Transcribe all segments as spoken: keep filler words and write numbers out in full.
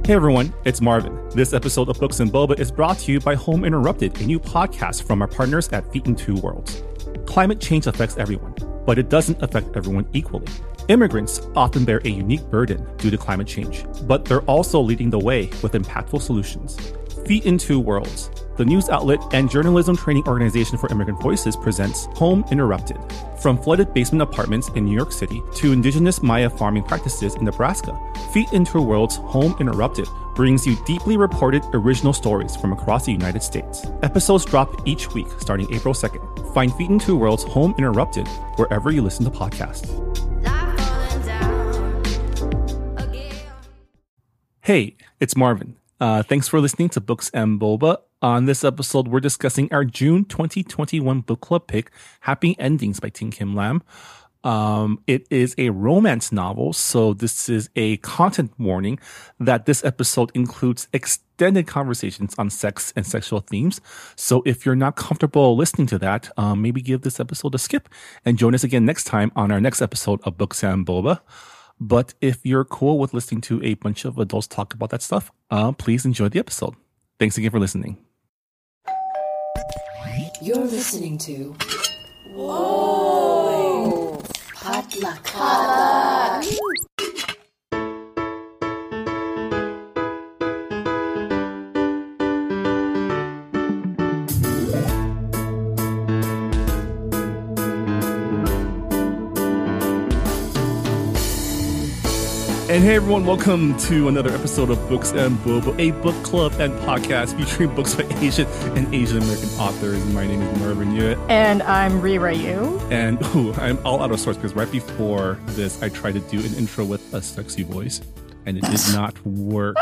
Hey everyone, it's Marvin. This episode of Books and Boba is brought to you by Home Interrupted, a new podcast from our partners at Feet in Two Worlds. Climate change affects everyone, but it doesn't affect everyone equally. Immigrants often bear a unique burden due to climate change, but they're also leading the way with impactful solutions. Feet in Two Worlds, the news outlet and journalism training organization for immigrant voices, presents Home Interrupted. From flooded basement apartments in New York City to indigenous Maya farming practices in Nebraska, Feet in Two Worlds Home Interrupted brings you deeply reported original stories from across the United States. Episodes drop each week starting April second. Find Feet in Two Worlds Home Interrupted wherever you listen to podcasts. Hey, it's Marvin. Uh, thanks for listening to Books and Boba. On this episode, we're discussing our June twenty twenty-one book club pick, Happy Endings by Tin Kim Lam. Um, it is a romance novel, so this is a content warning that this episode includes extended conversations on sex and sexual themes. So if you're not comfortable listening to that, um, maybe give this episode a skip and join us again next time on our next episode of Books and Boba. But if you're cool with listening to a bunch of adults talk about that stuff, uh, please enjoy the episode. Thanks again for listening. You're listening to Whoa! Potluck. Potluck. And hey everyone, welcome to another episode of Books and Boba, a book club and podcast featuring books by Asian and Asian American authors. My name is Marvin Yue. And I'm Rira Yu. And ooh, I'm all out of sorts because right before this, I tried to do an intro with a sexy voice, and it did not work.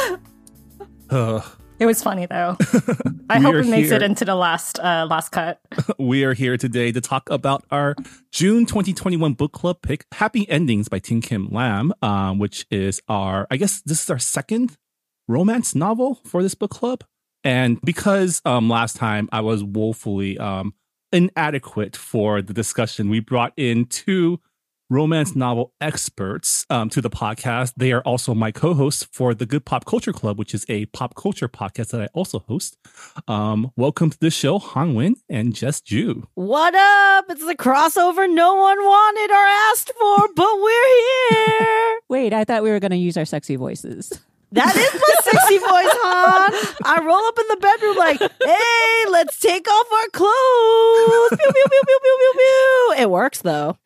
uh, it was funny though. I hope it makes here. it into the last uh, last cut. We are here today to talk about our June twenty twenty-one book club pick, Happy Endings by Tin Kim Lam, um, which is our, I guess this is our second romance novel for this book club. And because um, last time I was woefully um, inadequate for the discussion, we brought in two romance novel experts um, to the podcast. They are also my co-hosts for the Good Pop Culture Club, which is a pop culture podcast that I also host. Um, welcome to the show, Han Wen and Jess Ju. What up? It's the crossover no one wanted or asked for, but we're here. Wait, I thought we were going to use our sexy voices. That is my sexy voice, Han. I roll up in the bedroom like, hey, let's take off our clothes. Pew, pew, pew, pew, pew, pew, pew. It works, though.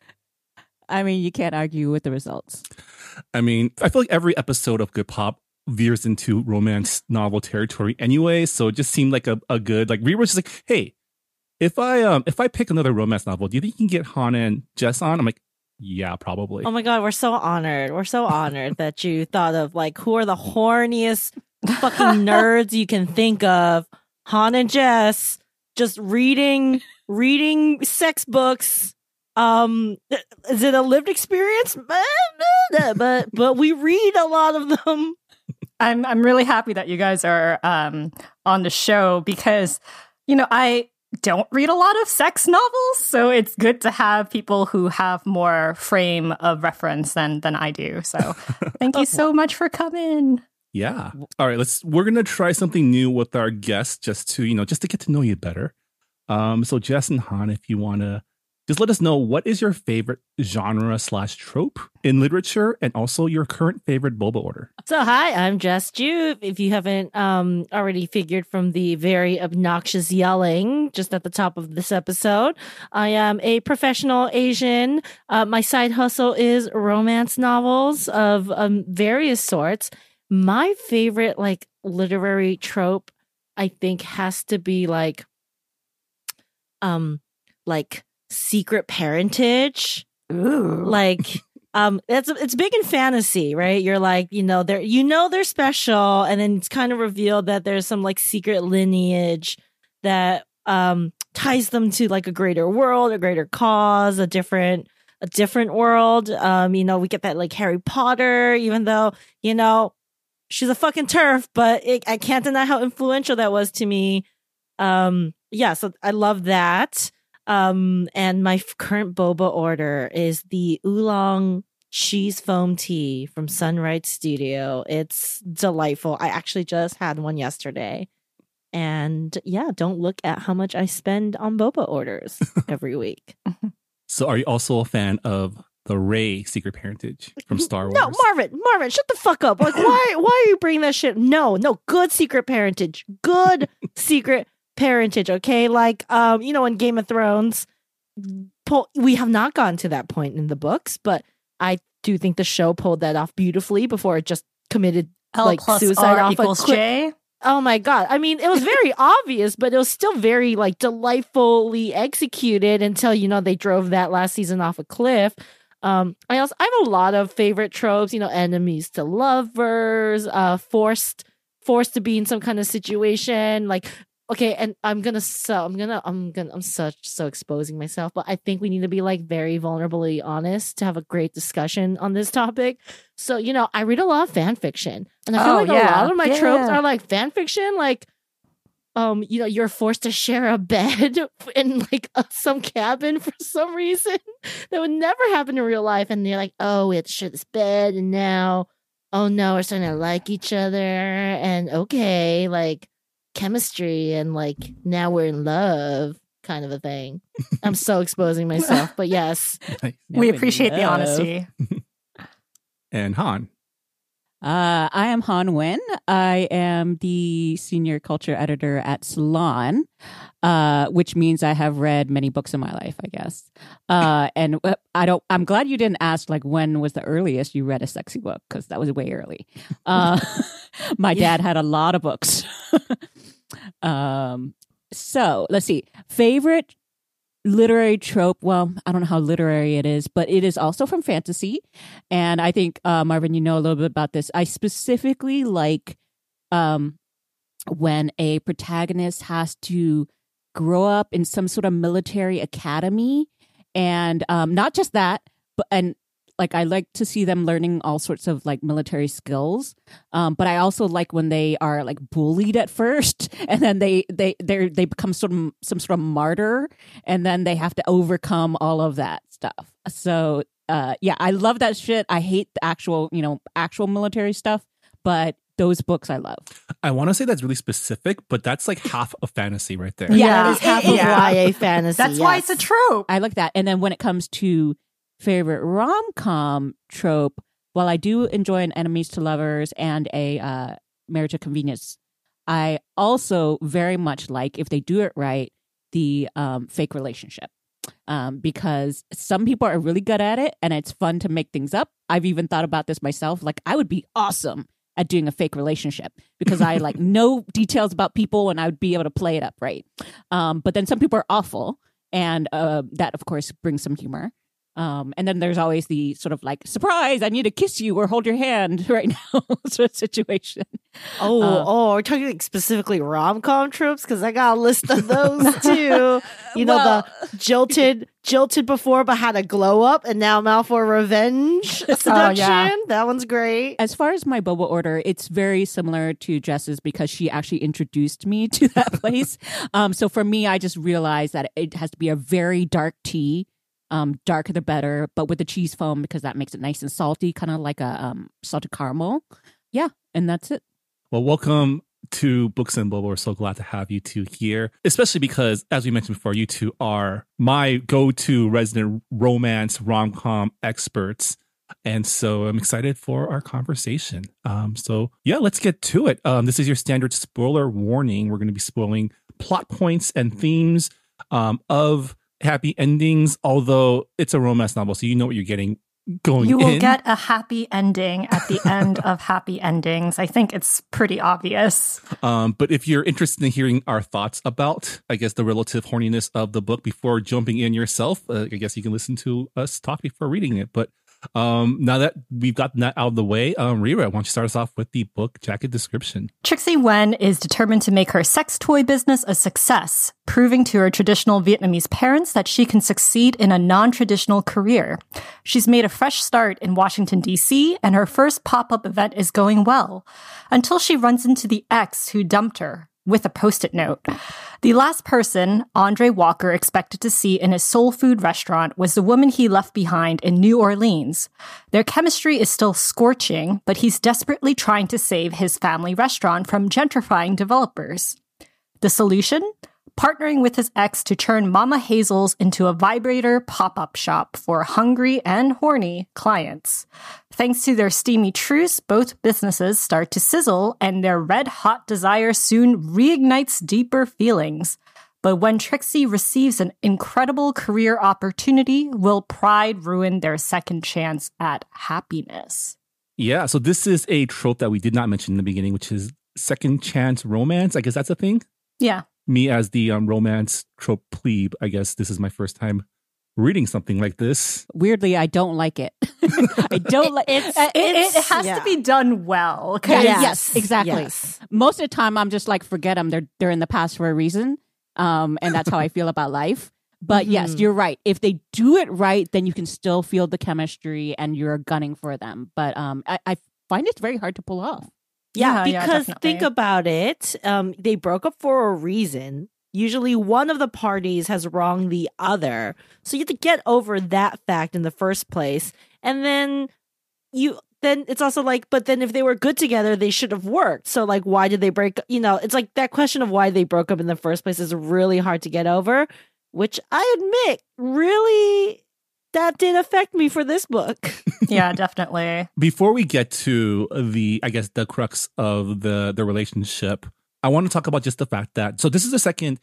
I mean, you can't argue with the results. I mean, I feel like every episode of Good Pop veers into romance novel territory anyway, so it just seemed like a, a good, like, Rira was just like, hey, if I um if I pick another romance novel, do you think you can get Han and Jess on? I'm like, yeah, probably. Oh my God, we're so honored. We're so honored that you thought of, like, who are the horniest fucking nerds you can think of. Han and Jess just reading, reading sex books. Um, is it a lived experience? But but we read a lot of them. I'm I'm really happy that you guys are um, on the show because, you know, I don't read a lot of sex novels, so it's good to have people who have more frame of reference than than I do. So thank you so much for coming. Yeah. All right, let's we're gonna try something new with our guests just to, you know, just to get to know you better. Um, so Jess and Han, if you wanna just let us know, what is your favorite genre slash trope in literature and also your current favorite boba order? So, hi, I'm Jess Ju. If you haven't um, already figured from the very obnoxious yelling just at the top of this episode, I am a professional Asian. Uh, my side hustle is romance novels of um, various sorts. My favorite, like, literary trope, I think, has to be like, um, like, secret parentage. Ooh. Like um it's it's big in fantasy, right? You're like, you know, they're you know they're special, and then it's kind of revealed that there's some like secret lineage that um ties them to like a greater world, a greater cause, a different a different world. Um, you know, we get that like Harry Potter, even though, you know, she's a fucking turf, but it, I can't deny how influential that was to me. Um, yeah, so I love that. Um, and my f- current boba order is the oolong cheese foam tea from Sunrise Studio. It's delightful. I actually just had one yesterday. And yeah, don't look at how much I spend on boba orders every week. So are you also a fan of the Rey secret parentage from Star Wars? No, Marvin, Marvin, shut the fuck up. Like, why why are you bringing that shit? No, no, good secret parentage. Good secret parentage, okay? Like, um, you know, in Game of Thrones, po- we have not gotten to that point in the books, but I do think the show pulled that off beautifully before it just committed L like plus suicide R off equals a quick- J. Oh my God. I mean, it was very obvious, but it was still very like delightfully executed until, you know, they drove that last season off a cliff. Um, I also I have a lot of favorite tropes, you know, enemies to lovers, uh, forced forced to be in some kind of situation. Like, okay, and I'm gonna so I'm gonna I'm gonna I'm such so exposing myself, but I think we need to be like very vulnerably honest to have a great discussion on this topic. So, you know, I read a lot of fan fiction, and I feel Oh, like yeah. a lot of my Yeah. tropes are like fan fiction, like. Um, you know, you're forced to share a bed in like uh, some cabin for some reason that would never happen in real life, and you're like, oh, we have to share this bed, and now, oh no, we're starting to like each other, and okay, like chemistry, and like now we're in love, kind of a thing. I'm so exposing myself, but yes, Nice. We appreciate the Love. honesty. And Han. Uh, I am Han Wen. I am the senior culture editor at Salon, uh, which means I have read many books in my life, I guess. Uh, and uh, I don't. I'm glad you didn't ask like when was the earliest you read a sexy book, because that was way early. Uh, my dad had a lot of books. um, so let's see. Favorite literary trope. Well, I don't know how literary it is, but it is also from fantasy. And I think, uh, Marvin, you know a little bit about this. I specifically like um, when a protagonist has to grow up in some sort of military academy. And um, not just that, but and like I like to see them learning all sorts of like military skills. Um, but I also like when they are like bullied at first, and then they they they they become sort of some sort of martyr, and then they have to overcome all of that stuff. So uh, yeah, I love that shit. I hate the actual you know actual military stuff, but those books I love. I want to say that's really specific, but that's like half of fantasy right there. yeah, Yeah, that is half it- of yeah. Y A fantasy. That's why it's yes. a trope. I like that. And then when it comes to favorite rom-com trope, while I do enjoy an enemies to lovers and a uh, marriage of convenience, I also very much like, if they do it right, the um, fake relationship. Um, because some people are really good at it, and it's fun to make things up. I've even thought about this myself. Like, I would be awesome at doing a fake relationship because I like know details about people, and I would be able to play it up right. Um, but then some people are awful, and uh, that of course brings some humor. Um, and then there's always the sort of like, surprise, I need to kiss you or hold your hand right now sort of situation. Oh, Uh, oh, we're talking like specifically rom com tropes, because I got a list of those too. You know, Well- the jilted, jilted before but had a glow up, and now I'm out for revenge seduction. Oh, yeah. That one's great. As far as my boba order, it's very similar to Jess's because she actually introduced me to that place. um, so for me, I just realized that it has to be a very dark tea. Um, darker the better, but with the cheese foam because that makes it nice and salty, kind of like a um, salted caramel. Yeah, and that's it. Well, welcome to Books and Boba. We're so glad to have you two here, especially because, as we mentioned before, you two are my go-to resident romance rom-com experts. And so I'm excited for our conversation. Um, so yeah, let's get to it. Um, this is your standard spoiler warning. We're going to be spoiling plot points and themes um, of happy endings, although it's a romance novel, so you know what you're getting going You will in. get a happy ending at the end of happy endings. I think it's pretty obvious. Um, but if you're interested in hearing our thoughts about, I guess, the relative horniness of the book before jumping in yourself, uh, I guess you can listen to us talk before reading it. But um, now that we've gotten that out of the way, um, Rira, why don't you start us off with the book jacket description? Trixie Wen is determined to make her sex toy business a success, proving to her traditional Vietnamese parents that she can succeed in a non-traditional career. She's made a fresh start in Washington, D C, and her first pop-up event is going well, until she runs into the ex who dumped her, with a post-it note. The last person Andre Walker expected to see in his soul food restaurant was the woman he left behind in New Orleans. Their chemistry is still scorching, but he's desperately trying to save his family restaurant from gentrifying developers. The solution? Partnering with his ex to turn Mama Hazel's into a vibrator pop-up shop for hungry and horny clients. Thanks to their steamy truce, both businesses start to sizzle, and their red-hot desire soon reignites deeper feelings. But when Trixie receives an incredible career opportunity, will pride ruin their second chance at happiness? Yeah, so this is a trope that we did not mention in the beginning, which is second chance romance. I guess that's a thing. Yeah. Me as the um, romance trope plebe, I guess this is my first time reading something like this. Weirdly, I don't like it. I don't like It's, uh, it, it's- it has yeah. to be done well. 'cause- Yes, Yes, exactly. yes. Most of the time, I'm just like, forget them. They're they're in the past for a reason, um, and that's how I feel about life. But yes, Mhm. you're right. If they do it right, then you can still feel the chemistry, and you're gunning for them. But um, I, I find it very hard to pull off. Yeah, Yeah, yeah, because definitely. think about it. Um, they broke up for a reason. Usually one of the parties has wronged the other. So you have to get over that fact in the first place. And then you then it's also like, but then if they were good together, they should have worked. So like why did they break you know, it's like that question of why they broke up in the first place is really hard to get over, which I admit really that did affect me for this book. Yeah, definitely. Before we get to the, I guess, the crux of the, the relationship, I want to talk about just the fact that, so this is the second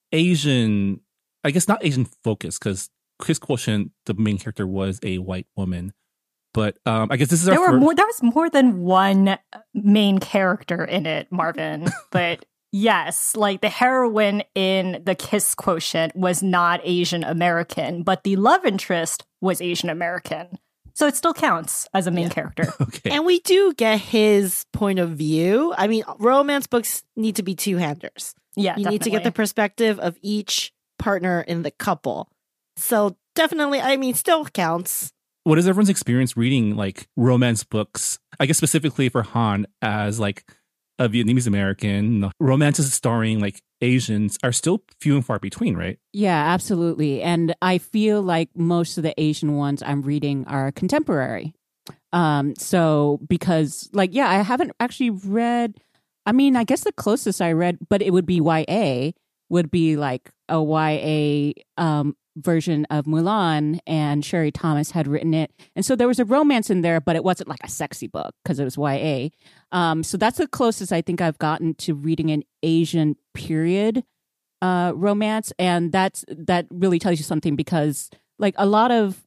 Asian, I guess not Asian focus, because Kiss Quotient, the main character, was a white woman. But um, I guess this is our There were first. more. There was more than one main character in it, Marvin. But yes, like the heroine in the Kiss Quotient was not Asian American, but the love interest was Asian American. So it still counts as a main character. Okay. And we do get his point of view. I mean, romance books need to be two-handers. Yeah, You need to get the definitely. perspective of each partner in the couple. So definitely, I mean, still counts. What is everyone's experience reading like romance books? I guess specifically for Han as like a Vietnamese American, romances starring like Asians are still few and far between, right? Yeah, absolutely. And I feel like most of the Asian ones I'm reading are contemporary. Um, so because like, yeah, I haven't actually read, I mean, I guess the closest I read, but it would be Y A, would be like a Y A um, version of Mulan, and Sherry Thomas had written it. And so there was a romance in there, but it wasn't like a sexy book because it was Y A. Um, so that's the closest I think I've gotten to reading an Asian period uh, romance. And that's that really tells you something, because like a lot of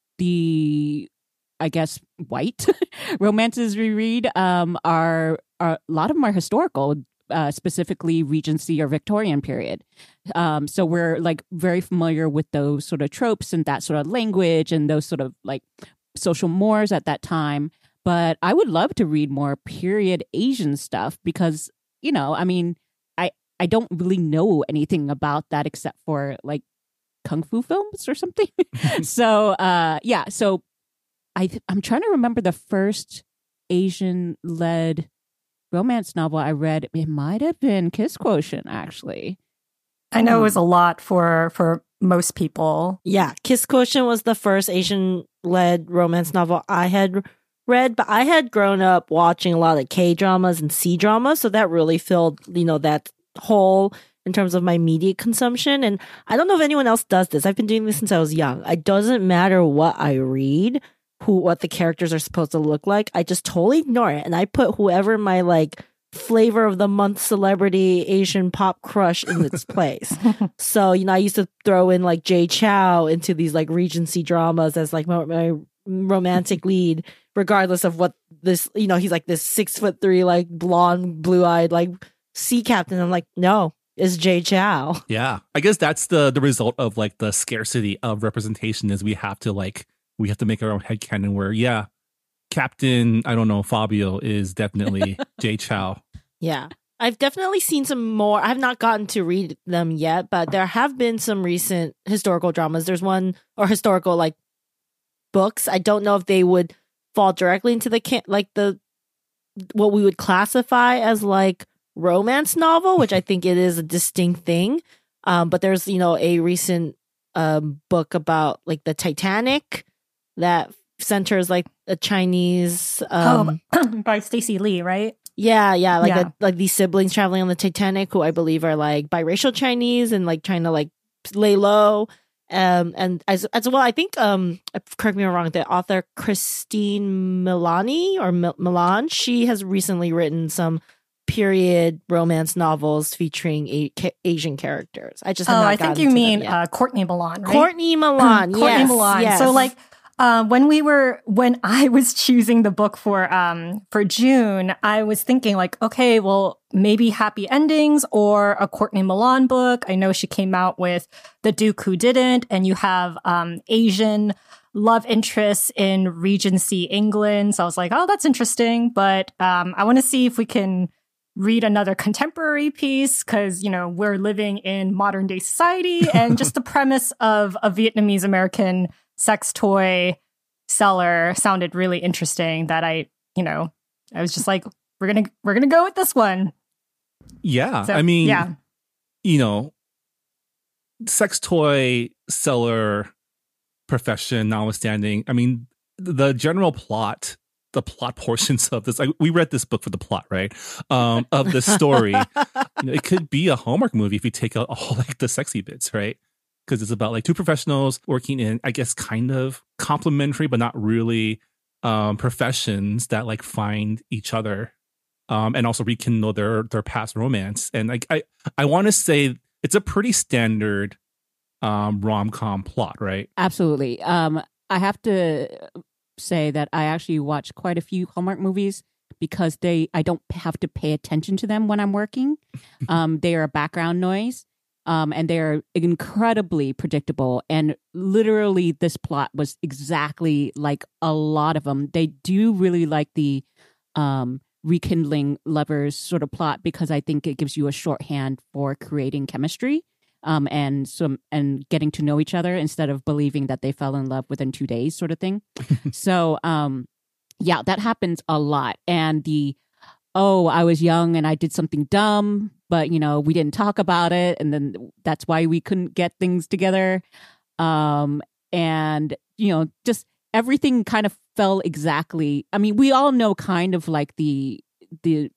the, I guess, white romances we read um, are, are, a lot of them are historical, uh, specifically Regency or Victorian period. Um, so we're like very familiar with those sort of tropes and that sort of language and those sort of like social mores at that time. But I would love to read more period Asian stuff because, you know, I mean, I, I don't really know anything about that except for like kung fu films or something. so, uh, yeah, so I, I'm trying to remember the first Asian led romance novel I read. It might have been Kiss Quotient, actually. I know it was a lot for for most people. Yeah, Kiss Quotient was the first Asian-led romance novel I had read, but I had grown up watching a lot of K-dramas and C-dramas, so that really filled, you know, that hole in terms of my media consumption. And I don't know if anyone else does this. I've been doing this since I was young. It doesn't matter what I read, who what the characters are supposed to look like. I just totally ignore it, and I put whoever my like flavor of the month celebrity Asian pop crush in its place. So, you know, I used to throw in like Jay Chow into these like Regency dramas as like my, my romantic lead, regardless of what this, you know, he's like this six foot three, like blonde, blue eyed, like sea captain. I'm like, no, it's Jay Chow. Yeah. I guess that's the the result of like the scarcity of representation is we have to like, we have to make our own headcanon where, yeah, Captain, I don't know, Fabio is definitely Jay Chow. Yeah. I've definitely seen some more. I have not gotten to read them yet, but there have been some recent historical dramas. There's one, or historical like books. I don't know if they would fall directly into the can- like the what we would classify as like romance novel, which I think it is a distinct thing. Um, but there's, you know, a recent um, book about like the Titanic that centers like a Chinese. Um, oh, by Stacey Lee, right? Yeah, yeah, like Yeah. A, like these siblings traveling on the Titanic, who I believe are like biracial Chinese and like trying to like lay low. Um, and as as well, I think um, correct me if I'm wrong, the author Christine Milani or Mil- Milan, she has recently written some period romance novels featuring a- ca- Asian characters. I just have Oh, not I think gotten you to mean them yet. uh, Courtney Milan, right? Courtney Milan. Courtney yes, Milan. yes. So like uh, when we were when I was choosing the book for um for June, I was thinking like, okay, well maybe Happy Endings or a Courtney Milan book. I know she came out with The Duke Who Didn't, and you have um Asian love interests in Regency England. So I was like, oh, that's interesting. But um, I want to see if we can read another contemporary piece because, you know, we're living in modern day society, and just the premise of a Vietnamese American sex toy seller sounded really interesting that I, you know, I was just like, we're going to, we're going to go with this one. Yeah. So, I mean, yeah. you know, sex toy seller profession notwithstanding, I mean, the general plot, the plot portions of this, like, we read this book for the plot, right? Um, of the story. You know, it could be a Hallmark movie if you take out all like the sexy bits, right? Because it's about like two professionals working in, I guess, kind of complementary, but not really um, professions that like find each other um, and also rekindle their their past romance. And like I, I want to say it's a pretty standard um, rom-com plot, right? Absolutely. Um, I have to say that I actually watch quite a few Hallmark movies because they I don't have to pay attention to them when I'm working. Um, they are a background noise. Um, and they're incredibly predictable. And literally, this plot was exactly like a lot of them. They do really like the um, rekindling lovers sort of plot because I think it gives you a shorthand for creating chemistry um, and some and getting to know each other instead of believing that they fell in love within two days, sort of thing. So, um, yeah, that happens a lot. And the oh, I was young and I did something dumb, but, you know, we didn't talk about it. And then that's why we couldn't get things together. Um, and, you know, just everything kind of fell exactly. I mean, we all know kind of like the, the,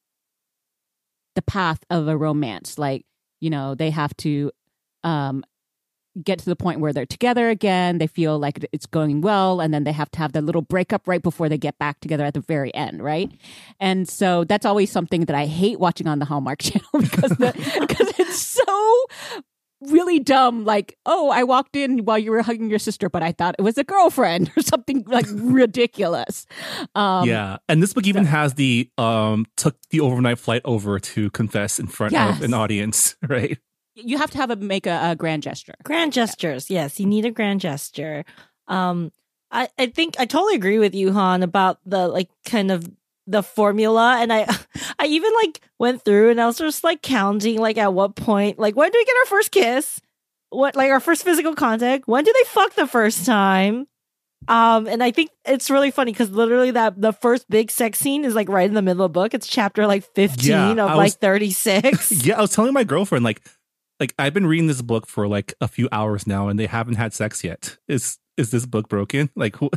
the path of a romance. Like, you know, they have to, um, get to the point where they're together again. They feel like it's going well. And then they have to have that little breakup right before they get back together at the very end. Right. And so that's always something that I hate watching on the Hallmark Channel because the, because it's so really dumb. Like, oh, I walked in while you were hugging your sister, but I thought it was a girlfriend or something like ridiculous. Um, yeah. And this book even so, has the, um, took the overnight flight over to confess in front yes. of an audience. Right. You have to have a make a, a grand gesture. Grand gestures, yes. You need a grand gesture. Um, I, I think I totally agree with you, Han, about the like kind of the formula. And I I even like went through and I was just like counting like at what point, like when do we get our first kiss? What like our first physical contact? When do they fuck the first time? Um, and I think it's really funny because literally that the first big sex scene is like right in the middle of the book. It's chapter like fifteen yeah, of I like was, thirty-six. Yeah, I was telling my girlfriend like Like I've been reading this book for like a few hours now, and they haven't had sex yet. Is is this book broken? Like, wh-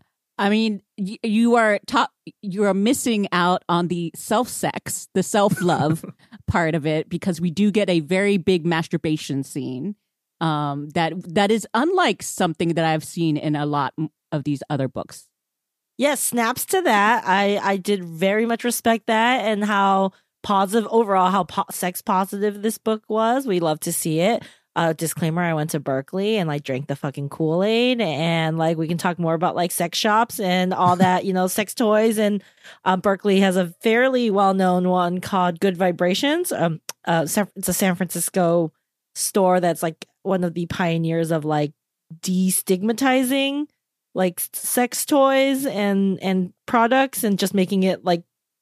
I mean, y- you are top. You are missing out on the self sex, the self love part of it, because we do get a very big masturbation scene. Um, that that is unlike something that I've seen in a lot of these other books. Yes, snaps to that. I I did very much respect that and how positive overall how po- sex positive this book was. We love to see it. Uh, disclaimer, I went to Berkeley and like drank the fucking Kool-Aid, and like we can talk more about like sex shops and all that, you know, sex toys. And um, Berkeley has a fairly well-known one called Good Vibrations. Um, uh, it's a San Francisco store that's like one of the pioneers of like destigmatizing like sex toys and and products and just making it like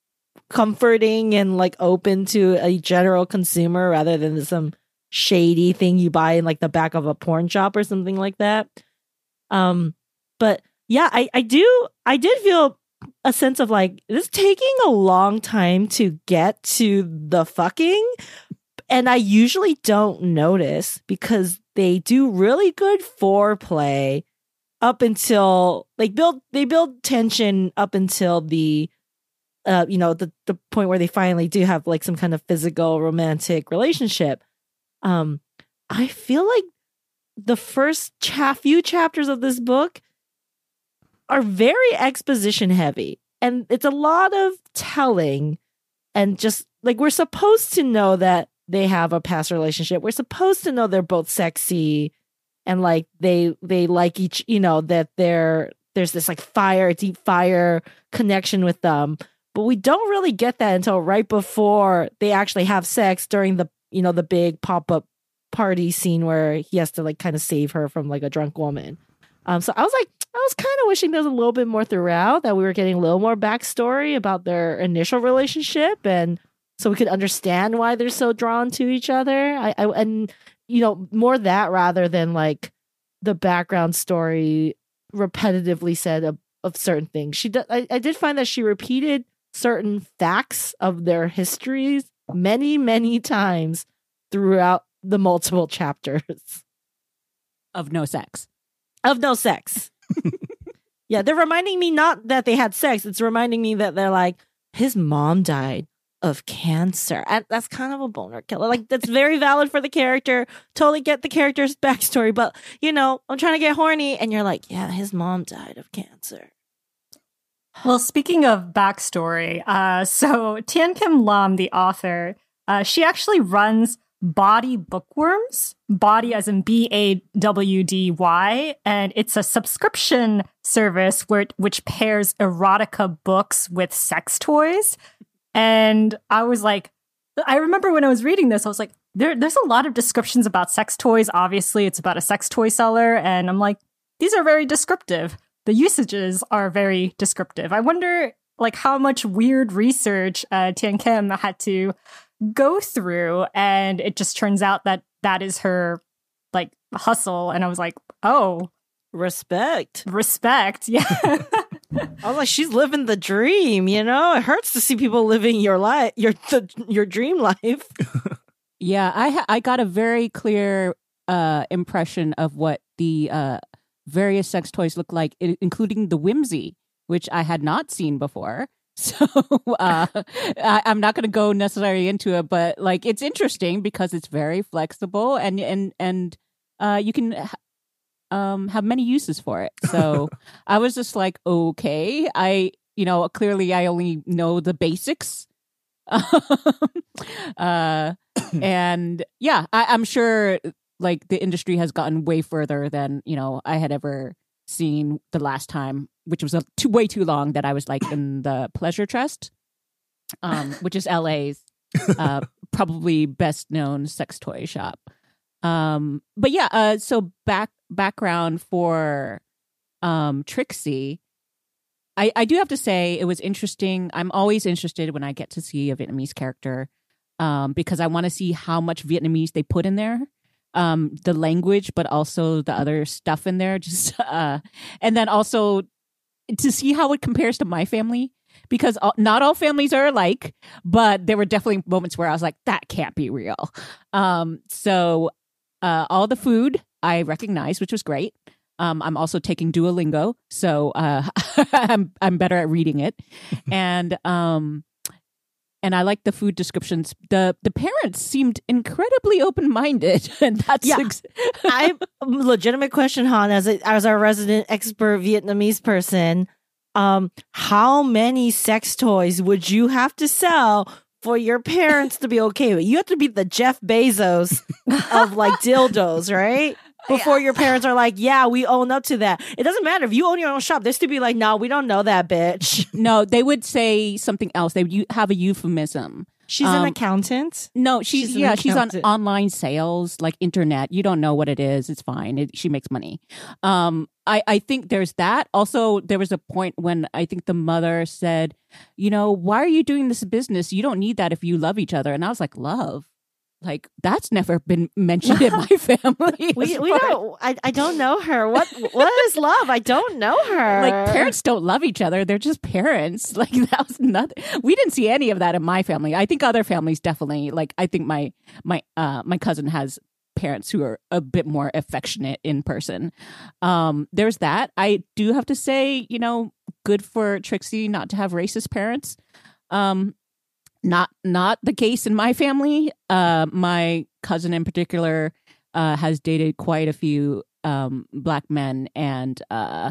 comforting and like open to a general consumer rather than some shady thing you buy in like the back of a porn shop or something like that. Um, but yeah, I, I do, I did feel a sense of like, this taking a long time to get to the fucking. And I usually don't notice because they do really good foreplay up until like build they build tension up until the uh you know the the point where they finally do have like some kind of physical romantic relationship. Um I feel like the first cha- few chapters of this book are very exposition heavy, and it's a lot of telling, and just like we're supposed to know that they have a past relationship. We're supposed to know they're both sexy and like they they like each, you know, that they're there's this like fire, deep fire connection with them. But we don't really get that until right before they actually have sex during the, you know, the big pop-up party scene where he has to like kind of save her from like a drunk woman. Um, so I was like, I was kind of wishing there was a little bit more throughout, that we were getting a little more backstory about their initial relationship, and so we could understand why they're so drawn to each other. I, I and you know, more that rather than like the background story repetitively said of, of certain things. She, d- I, I did find that she repeated certain facts of their histories many, many times throughout the multiple chapters Of no sex. of no sex. Yeah, they're reminding me not that they had sex. It's reminding me that they're like, his mom died of cancer. And that's kind of a boner killer. Like, that's very valid for the character. Totally get the character's backstory. But, you know, I'm trying to get horny. And you're like, yeah, his mom died of cancer. Well, speaking of backstory, uh, so Tian Kim Lam, the author, uh, she actually runs Bawdy Bookworms, Bawdy as in B A W D Y, and it's a subscription service where which pairs erotica books with sex toys. And I was like, I remember when I was reading this, I was like, there, there's a lot of descriptions about sex toys. Obviously, it's about a sex toy seller, and I'm like, these are very descriptive. The usages are very descriptive. I wonder, like, how much weird research uh, Tian Kim had to go through, and it just turns out that that is her like hustle. And I was like, oh, Respect. respect. Yeah. I was like, she's living the dream, you know? It hurts to see people living your life, your the, your dream life. Yeah, I ha- I got a very clear uh, impression of what the uh, various sex toys look like, I- including the Whimsy, which I had not seen before. So uh, I- I'm not going to go necessarily into it, but like it's interesting because it's very flexible, and and and uh, you can ha- um, have many uses for it. So I was just like, okay, I you know clearly I only know the basics. uh, and yeah, I, I'm sure like the industry has gotten way further than you know I had ever seen the last time, which was a too way too long that I was like in the Pleasure Chest, um, which is L A's uh, probably best known sex toy shop. Um, but yeah, uh, so back background for um, Trixie. I, I do have to say it was interesting. I'm always interested when I get to see a Vietnamese character um, because I want to see how much Vietnamese they put in there. Um, the language, but also the other stuff in there. Just uh, and then also to see how it compares to my family, because all, not all families are alike, but there were definitely moments where I was like, that can't be real. Um, so uh, all the food I recognized, which was great. Um, I'm also taking Duolingo, so uh, I'm I'm better at reading it, and um, and I like the food descriptions. the The parents seemed incredibly open minded, and that's Yeah. ex- I legitimate question, Han, as a, as our resident expert Vietnamese person, um, how many sex toys would you have to sell for your parents to be okay with? You have to be the Jeff Bezos of like dildos, right? Before your parents are like, yeah, we own up to that. It doesn't matter if you own your own shop. They still be like, no, we don't know that bitch. no. They would say something else. They would u- have a euphemism. She's Um, an accountant. No, she's, She's an yeah, she's on accountant. online sales, like internet. You don't know what it is. It's fine. It, she makes money. Um, I, I think there's that. Also, there was a point when I think the mother said, you know, why are you doing this business? You don't need that if you love each other. And I was like, love? Like, that's never been mentioned in my family. We we don't. I, I don't know her. What what is love? I don't know her. Like, parents don't love each other. They're just parents. Like, that was nothing. We didn't see any of that in my family. I think other families definitely. Like, I think my my uh my cousin has parents who are a bit more affectionate in person. Um, there's that. I do have to say, you know, good for Trixie not to have racist parents. Um. Not not the case in my family. Uh, my cousin in particular uh, has dated quite a few um, black men, and uh,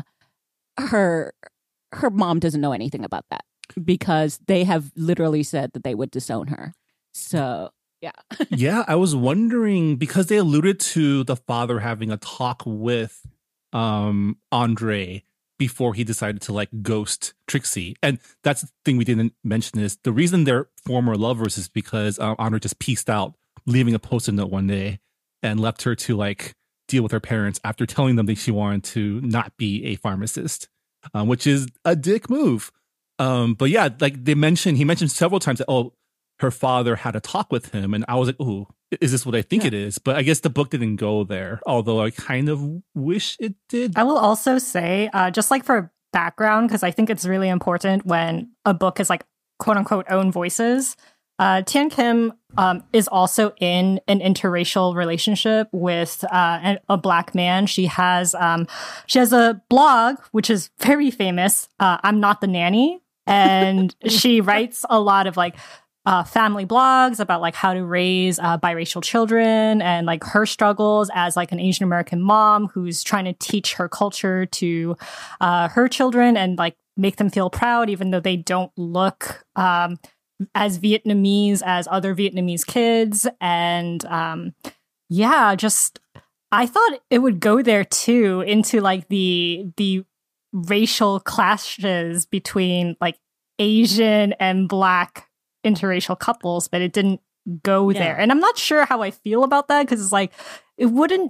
her her mom doesn't know anything about that because they have literally said that they would disown her. So yeah, yeah. I was wondering because they alluded to the father having a talk with um, Andre before he decided to like ghost Trixie. And that's the thing we didn't mention is the reason they're former lovers is because um, Andre just pieced out, leaving a post-it note one day and left her to like deal with her parents after telling them that she wanted to not be a pharmacist, um, which is a dick move. Um, but yeah, like they mentioned, he mentioned several times that, oh, her father had a talk with him. And I was like, ooh, is this what I think yeah. it is? But I guess the book didn't go there, although I kind of wish it did. I will also say, uh, just like for background, because I think it's really important when a book is like quote unquote own voices. Uh, Tian Kim um, is also in an interracial relationship with uh, a black man. She has um, she has a blog, which is very famous. Uh, I'm Not the Nanny. And she writes a lot of like Uh, family blogs about like how to raise uh, biracial children and like her struggles as like an Asian American mom who's trying to teach her culture to uh, her children and like make them feel proud, even though they don't look um, as Vietnamese as other Vietnamese kids. And um, yeah, just I thought it would go there too into like the the racial clashes between like Asian and Black interracial couples, but it didn't go Yeah. there. And I'm not sure how I feel about that because it's like it wouldn't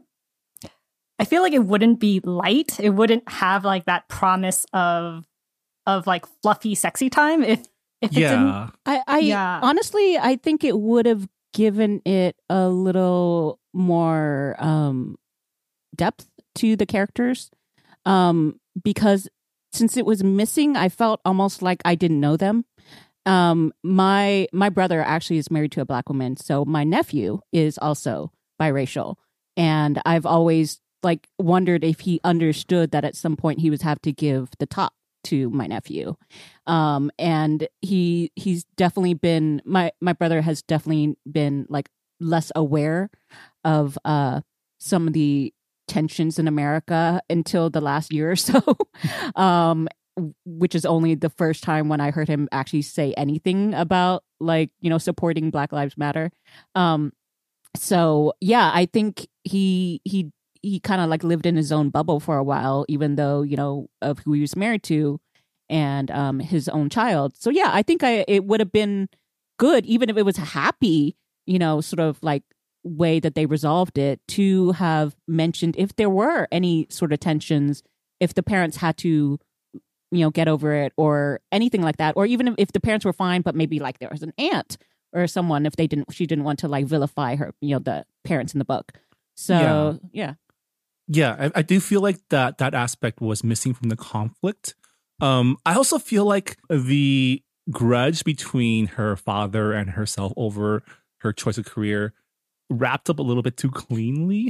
I feel like it wouldn't be light. It wouldn't have like that promise of of like fluffy sexy time if if it didn't. Yeah. I, I Yeah. honestly, I think it would have given it a little more um, depth to the characters um, because since it was missing, I felt almost like I didn't know them. Um, my my brother actually is married to a black woman, so my nephew is also biracial, and I've always like wondered if he understood that at some point he would have to give the top to my nephew. Um, and he he's definitely been my my brother has definitely been like less aware of uh some of the tensions in America until the last year or so. um which is only the first time when I heard him actually say anything about like, you know, supporting Black Lives Matter. Um, so yeah, I think he, he, he kind of like lived in his own bubble for a while, even though, you know, of who he was married to and, um, his own child. So yeah, I think I, it would have been good, even if it was happy, you know, sort of like way that they resolved it, to have mentioned if there were any sort of tensions, if the parents had to, you know, get over it or anything like that. Or even if, if the parents were fine, but maybe like there was an aunt or someone, if they didn't, she didn't want to like vilify her, you know, the parents in the book. So, yeah. Yeah, I, I do feel like that that aspect was missing from the conflict. Um, I also feel like the grudge between her father and herself over her choice of career wrapped up a little bit too cleanly.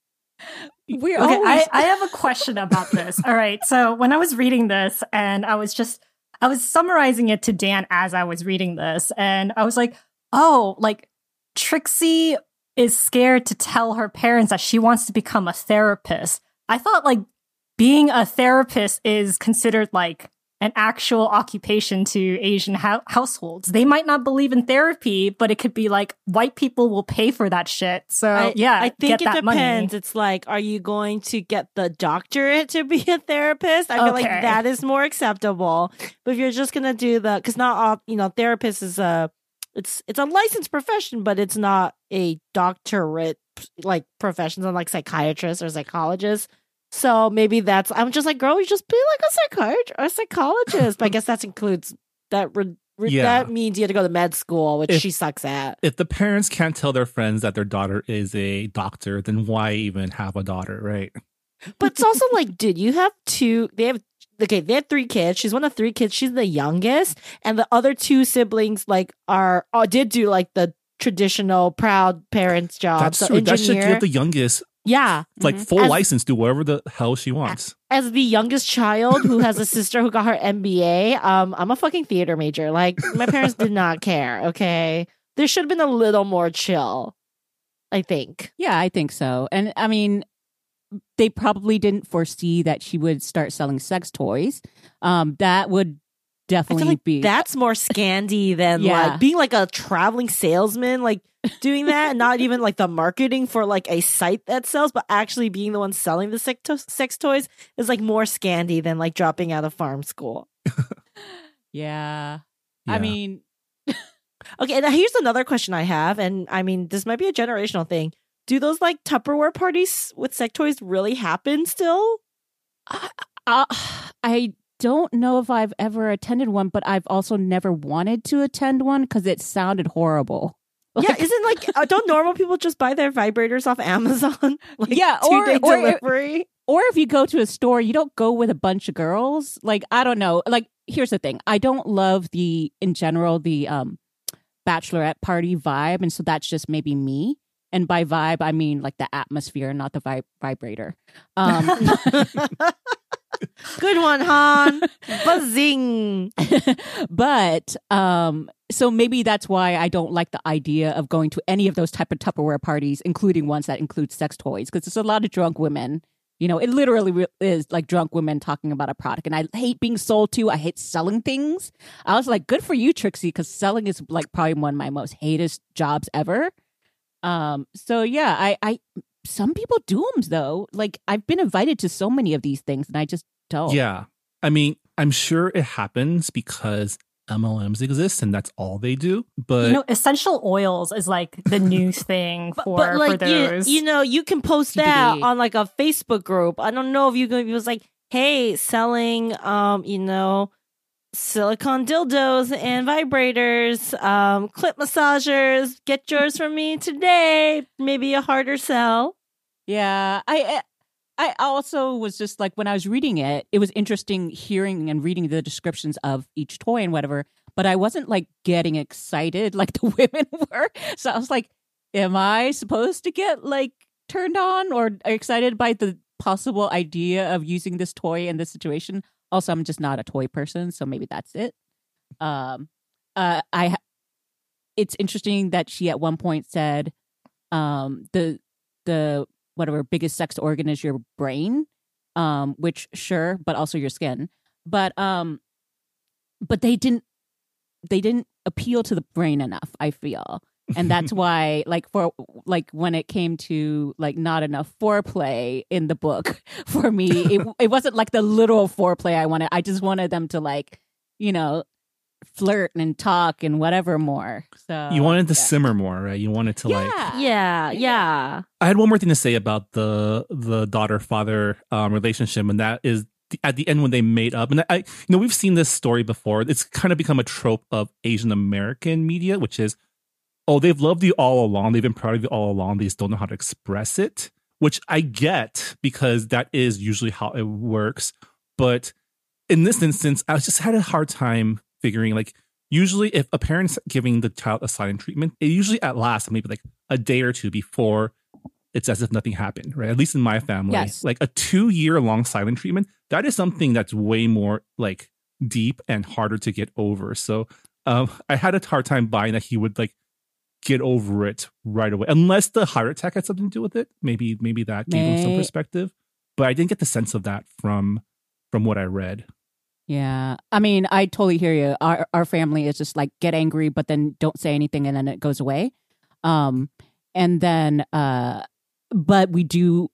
We're Okay, always... I, I have a question about this. All right. So when I was reading this and I was just, I was summarizing it to Dan as I was reading this. And I was like, oh, like Trixie is scared to tell her parents that she wants to become a therapist. I thought like being a therapist is considered like an actual occupation to Asian ho- households. They might not believe in therapy, but it could be like white people will pay for that shit. So I, yeah, I think get it that depends. money. It's like, are you going to get the doctorate to be a therapist? I feel like Okay. that is more acceptable. But if you're just gonna do the, because not all, you know, therapist is a, it's it's a licensed profession, but it's not a doctorate like profession, unlike psychiatrists or psychologists. So maybe that's, I'm just like, girl, you just be like a psychiatrist or a psychologist. But I guess that includes, that re- Yeah. that means you have to go to med school, which If- she sucks at. If the parents can't tell their friends that their daughter is a doctor, then why even have a daughter, right? But it's also like, dude, you have two. They have okay. They have three kids. She's one of three kids. She's the youngest, and the other two siblings like are oh, did do like the traditional proud parents job. That's so true. That should engineer. give the youngest yeah, like Mhm. full As- license, do whatever the hell she wants. as the youngest child who has a sister who got her M B A, um, I'm a fucking theater major. Like, my parents did not care, okay? There should have been a little more chill, I think. Yeah, I think so. And I mean, they probably didn't foresee that she would start selling sex toys. Um, that would I definitely feel like be that's more Scandi than Yeah. like being like a traveling salesman, like doing that, and not even like the marketing for like a site that sells, but actually being the one selling the sex, to- sex toys is like more Scandi than like dropping out of farm school. Yeah. Yeah. I mean, Okay, now here's another question I have, and I mean, this might be a generational thing. Do those like Tupperware parties with sex toys really happen still? uh, I don't know if I've ever attended one, but I've also never wanted to attend one because it sounded horrible. Yeah, Like- isn't like uh, don't normal people just buy their vibrators off Amazon? Like Yeah, two or- day or- delivery. Or if you go to a store, you don't go with a bunch of girls. Like, I don't know. Like, here's the thing. I don't love the, in general, the um, bachelorette party vibe. And so that's just maybe me. And by vibe, I mean like the atmosphere, not the vi- vibrator. Um, Good one, Han. Buzzing. but um, so maybe that's why I don't like the idea of going to any of those type of Tupperware parties, including ones that include sex toys, because there's a lot of drunk women. You know, it literally re- is like drunk women talking about a product. And I hate being sold to. I hate selling things. I was like, good for you, Trixie, because selling is like probably one of my most hated jobs ever. Um, so yeah, I, I, some people do them though. Like I've been invited to so many of these things and I just don't. Yeah. I mean, I'm sure it happens because M L Ms exist and that's all they do. But You know, essential oils is like the new thing for, But like for you, those. you know, you can post T B D. that on like a Facebook group. I don't know if you can. It was like, hey, selling, um, you know, silicone dildos and vibrators, um, clip massagers. Get yours from me today. Maybe a harder sell. Yeah, I I also was just like when I was reading it, it was interesting hearing and reading the descriptions of each toy and whatever, but I wasn't like getting excited like the women were. So I was like, am I supposed to get like turned on or excited by the possible idea of using this toy in this situation? Also, I'm just not a toy person, so maybe that's it. Um uh I ha- it's interesting that she at one point said um the the whatever biggest sex organ is your brain, um, which sure, but also your skin. But um, but they didn't they didn't appeal to the brain enough, I feel. And that's why, like for like when it came to like not enough foreplay in the book for me, it it wasn't like the literal foreplay I wanted. I just wanted them to like, you know, flirt and talk and whatever more. So you wanted to yeah. simmer more, right? You wanted to like. Yeah. Yeah, yeah. I had one more thing to say about the the daughter father um, relationship, and that is the, at the end when they made up. And I, you know, we've seen this story before. It's kind of become a trope of Asian American media, which is, oh, they've loved you all along. They've been proud of you all along. They just don't know how to express it, which I get because that is usually how it works. But in this instance, I just had a hard time figuring like. Usually, if a parent's giving the child a silent treatment, it usually at last maybe like a day or two before it's as if nothing happened, right? At least in my family, Yes. like a two year long silent treatment, that is something that's way more like deep and harder to get over. So um, I had a hard time buying that he would like get over it right away, unless the heart attack had something to do with it. Maybe maybe that gave him some May- perspective, but I didn't get the sense of that from from what I read. Yeah. I mean, I totally hear you. Our our family is just like get angry, but then don't say anything and then it goes away. Um, and then, uh, but we do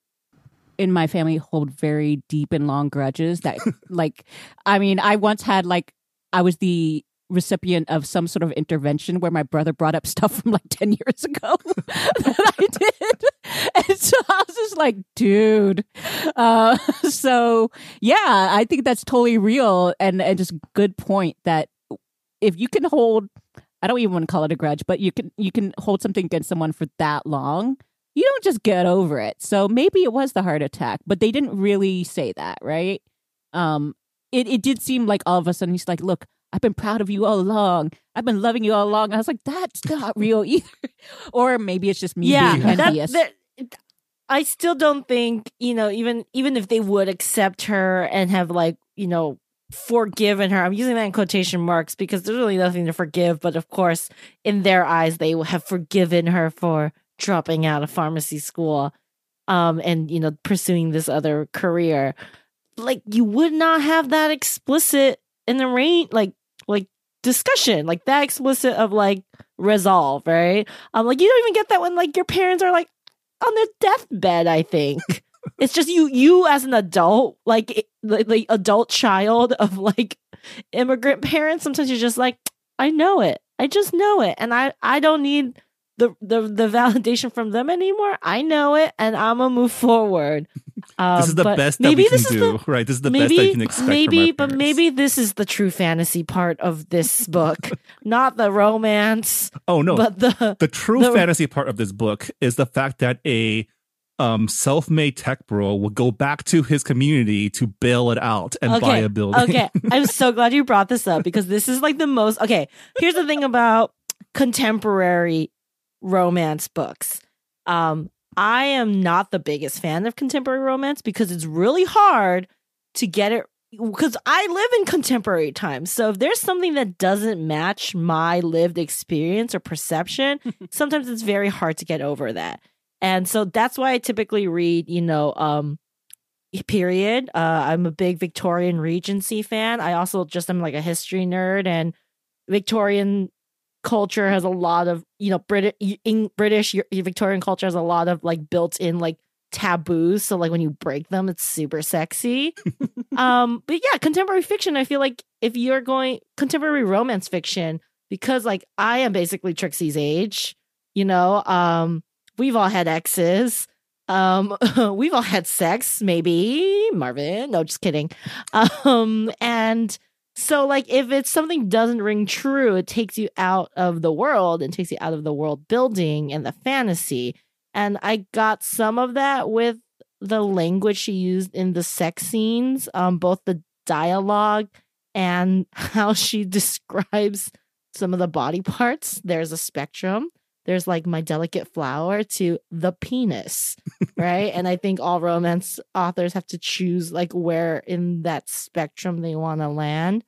in my family hold very deep and long grudges that like, I mean, I once had like, I was the recipient of some sort of intervention where my brother brought up stuff from like ten years ago that I did. And so I was just like, dude. Uh, so yeah, I think that's totally real and, and just good point that if you can hold, I don't even want to call it a grudge, but you can you can hold something against someone for that long. You don't just get over it. So maybe it was the heart attack, but they didn't really say that, right? Um, it, it did seem like all of a sudden he's like, look, I've been proud of you all along. I've been loving you all along. And I was like, that's not real either. Or maybe it's just me yeah, being envious. That, that, I still don't think, you know, even even if they would accept her and have like, you know, forgiven her. I'm using that in quotation marks because there's really nothing to forgive. But of course, in their eyes, they have forgiven her for dropping out of pharmacy school um, and, you know, pursuing this other career. Like, you would not have that explicit in the rain, like, like discussion, like that explicit of like resolve, right? Um, like you don't even get that when like your parents are like on their deathbed. I think it's just you, you as an adult, like the, the adult child of like immigrant parents. Sometimes you're just like, I know it, I just know it, and I, I don't need the the the validation from them anymore. I know it, and I'm gonna move forward. Um, this is the best that maybe we can this is do, the, right? This is the maybe, best that you can expect maybe, from our but parents. maybe this is the true fantasy part of this book, not the romance. Oh no, but the the true the, fantasy part of this book is the fact that a um, self-made tech bro will go back to his community to bail it out and okay, buy a building. Okay, I'm so glad you brought this up because this is like the most. Okay, here's the thing about contemporary romance books. Um, I am not the biggest fan of contemporary romance because it's really hard to get it because I live in contemporary times. So if there's something that doesn't match my lived experience or perception, sometimes it's very hard to get over that. And so that's why I typically read, you know, um, period. Uh, I'm a big Victorian Regency fan. I also just am like a history nerd, and Victorian culture has a lot of, you know, British in British Victorian culture has a lot of like built-in like taboos. So like when you break them, it's super sexy. um, but yeah, contemporary fiction. I feel like if you're going contemporary romance fiction, because like I am basically Trixie's age, you know, um, we've all had exes. Um, we've all had sex, maybe Marvin. No, just kidding. Um, and so, like, if it's something doesn't ring true, it takes you out of the world and takes you out of the world building and the fantasy. And I got some of that with the language she used in the sex scenes, um, both the dialogue and how she describes some of the body parts. There's a spectrum. There's like my delicate flower to the penis, right? And I think all romance authors have to choose like where in that spectrum they want to land.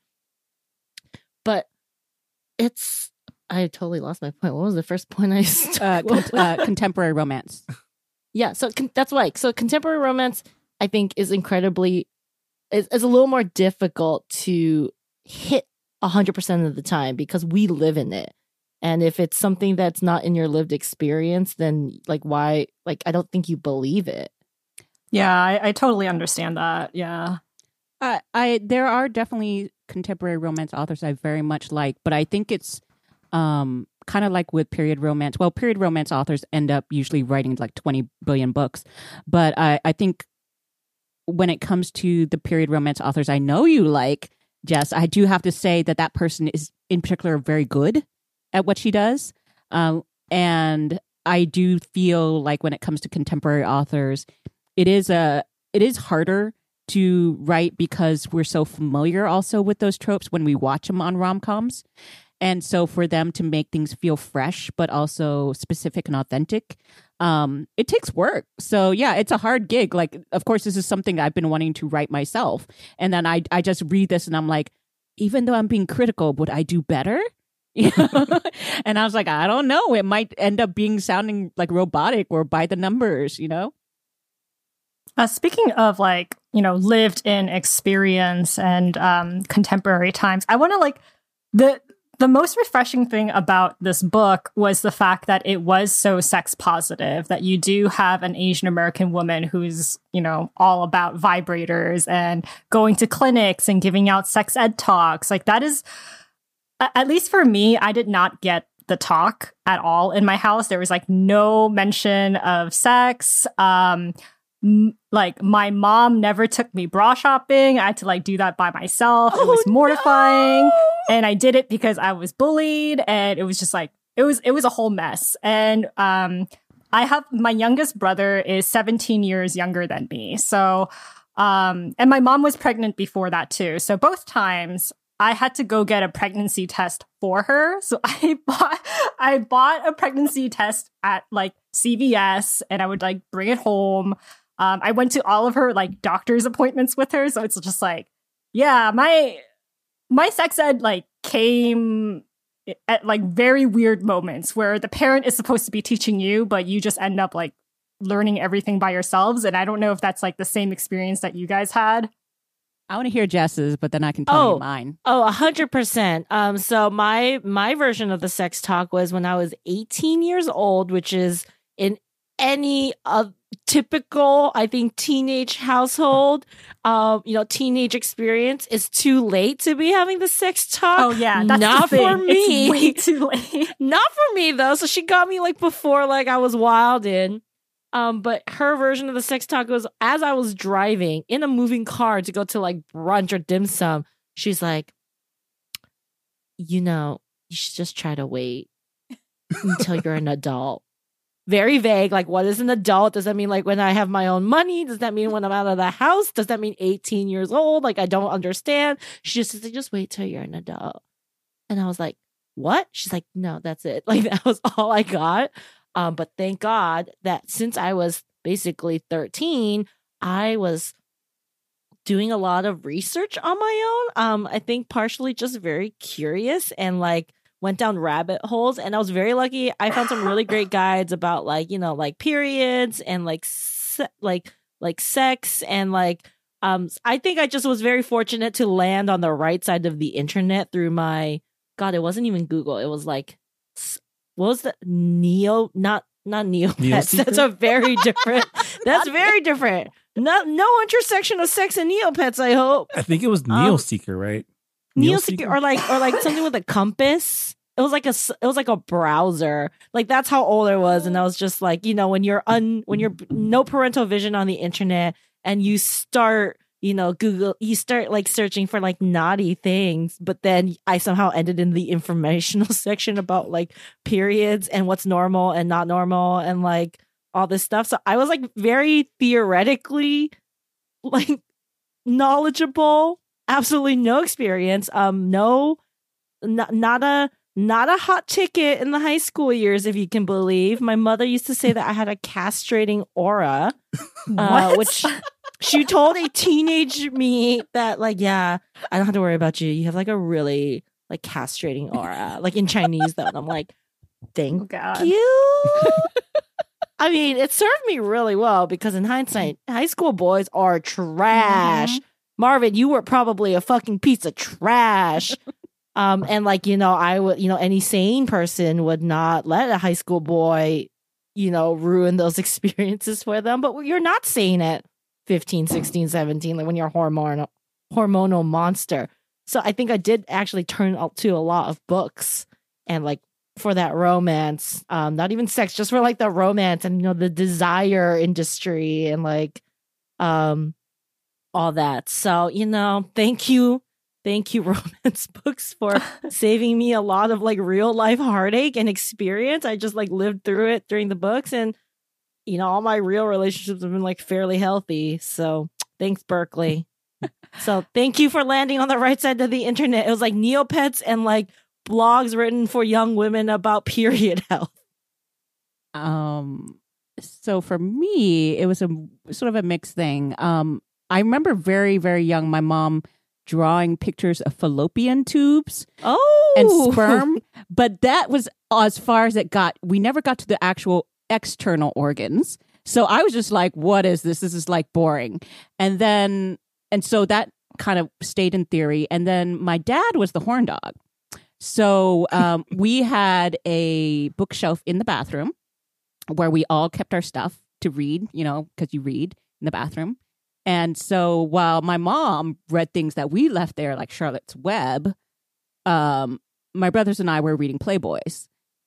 But it's, I totally lost my point. What was the first point I uh, con- uh, contemporary romance. Yeah, so con- that's why. So contemporary romance, I think, is incredibly, is, is a little more difficult to hit one hundred percent of the time because we live in it. And if it's something that's not in your lived experience, then like why, like, I don't think you believe it. Yeah, I, I totally understand that. Yeah. Uh, I there are definitely contemporary romance authors I very much like, but I think it's um, kind of like with period romance. Well, period romance authors end up usually writing like twenty billion books. But I, I think when it comes to the period romance authors I know you like, Jess, I do have to say that that person is in particular very good at what she does. Um, and I do feel like when it comes to contemporary authors, it is a it is harder to write because we're so familiar also with those tropes when we watch them on rom-coms. And so for them to make things feel fresh, but also specific and authentic, um, it takes work. So yeah, it's a hard gig. Like, of course, this is something I've been wanting to write myself. And then I, I just read this and I'm like, even though I'm being critical, would I do better? You know? And I was like, I don't know. It might end up being sounding like robotic or by the numbers, you know? Uh, speaking of like, you know, lived in experience and um, contemporary times, I want to like the the most refreshing thing about this book was the fact that it was so sex positive, that you do have an Asian American woman who's, you know, all about vibrators and going to clinics and giving out sex ed talks. Like that is, at least for me, I did not get the talk at all in my house. There was like no mention of sex. Um, m- like my mom never took me bra shopping. I had to like do that by myself. Oh, it was mortifying. no! And I did it because I was bullied, and it was just like it was it was a whole mess. And um I have my youngest brother is seventeen years younger than me. So um and my mom was pregnant before that too. So both times I had to go get a pregnancy test for her. So I bought I bought a pregnancy test at like C V S, and I would like bring it home. Um, I went to all of her like doctor's appointments with her. So it's just like, yeah, my my sex ed like came at like very weird moments where the parent is supposed to be teaching you, but you just end up like learning everything by yourselves. And I don't know if that's like the same experience that you guys had. I want to hear Jess's, but then I can tell Oh. you mine. Oh, a hundred percent. Um, so my my version of the sex talk was when I was eighteen years old, which is in any uh, typical, I think, teenage household. Um, you know, teenage experience is too late to be having the sex talk. Oh yeah, that's not the thing. for me. It's way too late. Not for me though. So she got me like before, like I was wild in. Um, but her version of the sex talk was as I was driving in a moving car to go to like brunch or dim sum. She's like, you know, you should just try to wait until you're an adult. Very vague. Like, what is an adult? Does that mean like when I have my own money? Does that mean when I'm out of the house? Does that mean eighteen years old? Like, I don't understand. She just says, just wait till you're an adult. And I was like, what? She's like, no, that's it. Like, that was all I got. Um, but thank God that since I was basically thirteen, I was doing a lot of research on my own. Um, I think partially just very curious and like went down rabbit holes. And I was very lucky. I found some really great guides about like, you know, like periods and like se- like like sex and like um. I think I just was very fortunate to land on the right side of the internet through my God. It wasn't even Google. It was like. What was the Neo? Not not Neopets. Neoseeker? That's a very different. That's very different. Not no intersection of sex and Neopets. I hope I think it was Um, Neoseeker, right? Neoseeker or like or like something with a compass. It was like a s- it was like a browser. Like that's how old I was, and I was just like, you know, when you're un when you're no parental vision on the internet, and you start. You know, Google, you start like searching for like naughty things, but then I somehow ended in the informational section about like periods and what's normal and not normal and like all this stuff. So I was like very theoretically like knowledgeable, absolutely no experience, um, no, not, not a, not a hot ticket in the high school years, if you can believe. My mother used to say that I had a castrating aura, uh, which. She told a teenage me that, like, yeah, I don't have to worry about you. You have like a really like castrating aura, like in Chinese though. And I'm like, thank Oh, God. you. I mean, it served me really well because in hindsight, high school boys are trash. Marvin, you were probably a fucking piece of trash. Um, and like, you know, I would, you know, any sane person would not let a high school boy, you know, ruin those experiences for them. But you're not saying it. fifteen, sixteen, seventeen, like when you're a hormonal hormonal monster. So I think I did actually turn out to a lot of books and like for that romance, um, not even sex, just for like the romance and you know the desire industry and like um all that. So, you know, thank you. Thank you, romance books, for saving me a lot of like real life heartache and experience. I just like lived through it during the books and you know, all my real relationships have been like fairly healthy. So thanks, Berkeley. So thank you for landing on the right side of the internet. It was like Neopets and like blogs written for young women about period health. Um, so for me, it was a sort of a mixed thing. Um, I remember very, very young, my mom drawing pictures of fallopian tubes Oh, and sperm, but that was as far as it got. We never got to the actual external organs. So I was just like, what is this? This is like boring. And then, and so that kind of stayed in theory. And then my dad was the horn dog. So um, we had a bookshelf in the bathroom where we all kept our stuff to read, you know, because you read in the bathroom. And so while my mom read things that we left there, like Charlotte's Web, um, my brothers and I were reading Playboys.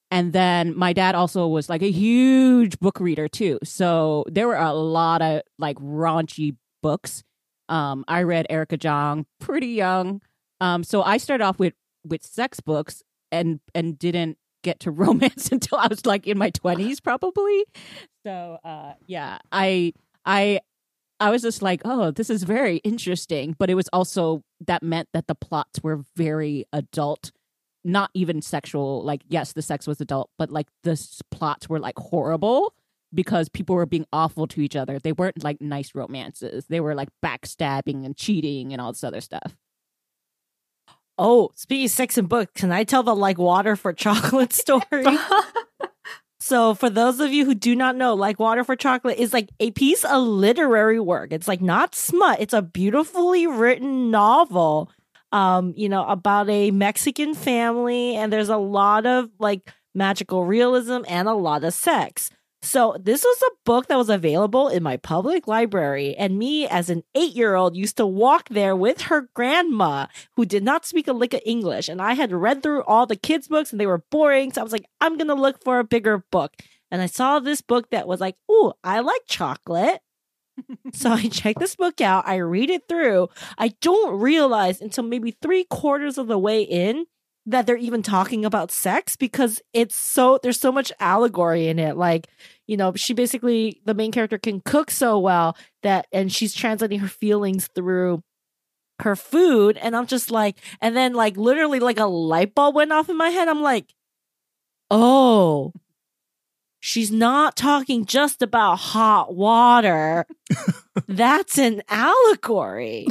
And then my dad also was like a huge book reader too. So there were a lot of like raunchy books. Um, I read Erica Jong pretty young. Um, so I started off with, with sex books and and didn't get to romance until I was like in my twenties probably. So uh, yeah, I I I was just like, oh, this is very interesting. But it was also that meant that the plots were very adult. Not even sexual, like, yes, the sex was adult, but like the s- plots were like horrible because people were being awful to each other. They weren't like nice romances. They were like backstabbing and cheating and all this other stuff. Oh, speaking of sex and books, can I tell the like water for chocolate story? So for those of you who do not know, Like Water for Chocolate is like a piece of literary work. It's like not smut. It's a beautifully written novel. Um, you know, about a Mexican family, and there's a lot of like magical realism and a lot of sex. So this was a book that was available in my public library, and me as an eight-year-old used to walk there with her grandma who did not speak a lick of English, and I had read through all the kids' books and they were boring, so I was like, I'm gonna look for a bigger book. And I saw this book that was like, ooh, I like chocolate. So I check this book out, I read it through. I don't realize until maybe three quarters of the way in that they're even talking about sex, because it's so, there's so much allegory in it. Like, you know, she basically, the main character can cook so well that, and she's translating her feelings through her food. And I'm just like, and then like literally like a light bulb went off in my head. I'm like, oh, she's not talking just about hot water. That's an allegory.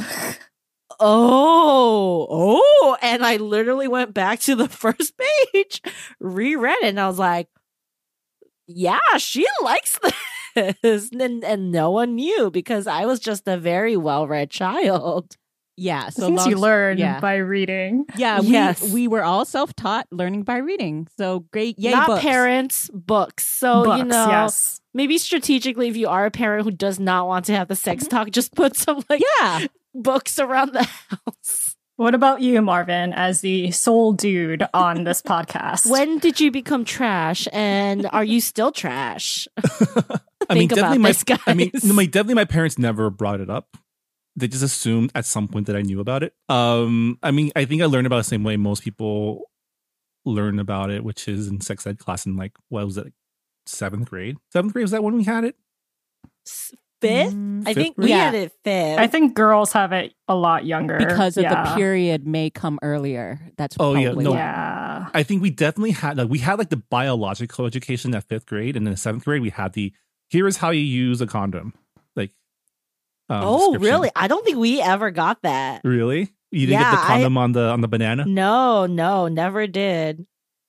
Oh, oh. And I literally went back to the first page, reread it, and I was like, yeah, she likes this. And, and no one knew because I was just a very well-read child. Yeah. So Things long, you learn yeah. by reading. Yeah. We, Yes. we were all self-taught learning by reading. So great. Yay, Not books. parents, books. So, Books, you know, yes. maybe strategically, if you are a parent who does not want to have the sex talk, just put some like Yeah. books around the house. What about you, Marvin, as the sole dude on this podcast? When did you become trash, and are you still trash? I mean, Think about definitely my, this, guys. I mean, no, my definitely my parents never brought it up. They just assumed at some point that I knew about it. Um, I mean, I think I learned about it the same way most people learn about it, which is in sex ed class in like, what was it, like seventh grade? Seventh grade, was that when we had it? Fifth? Mm, I Fifth think we grade? had it fifth. I think girls have it a lot younger. Because of yeah. the period may come earlier. That's Oh, yeah, probably no. why. Yeah. I think we definitely had, like, we had like the biological education at fifth grade, and then in seventh grade, we had the, here is how you use a condom. Like, um, oh, description. really? I don't think we ever got that. Really? You didn't Yeah, get the I- condom on the on the banana? No, no, never did.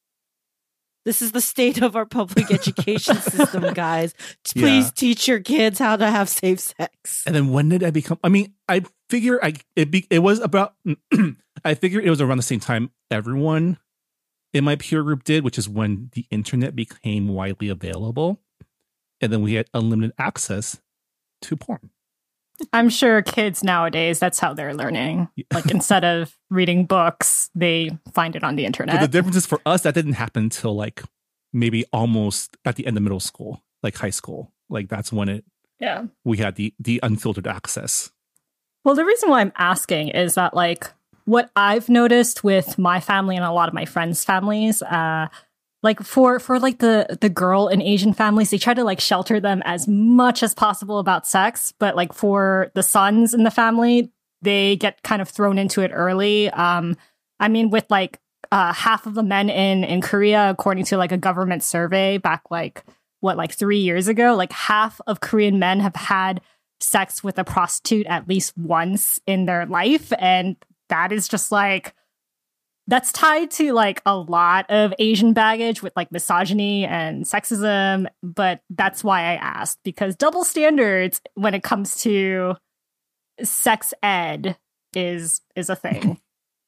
This is the state of our public education system, guys. Please Yeah. teach your kids how to have safe sex. And then when did I become? I mean, I figure I it be, it was about. I figured it was around the same time everyone in my peer group did, which is when the internet became widely available, and then we had unlimited access to porn. I'm sure kids nowadays, that's how they're learning. Like instead of reading books, they find it on the But internet. the difference is for us that didn't happen until like maybe almost at the end of middle school, like high school. Like that's when it yeah. we had the the unfiltered access. Well, the reason why I'm asking is that, like, what I've noticed with my family and a lot of my friends' families, uh, like for for like the the girl in Asian families, they try to like shelter them as much as possible about sex, but like for the sons in the family, they get kind of thrown into it early. Um, I mean, with like uh, half of the men in in Korea, according to like a government survey back like what like three years ago, like half of Korean men have had sex with a prostitute at least once in their life, and that is just like that's tied to like a lot of Asian baggage with like misogyny and sexism. But that's why I asked, because double standards when it comes to sex ed is is a thing.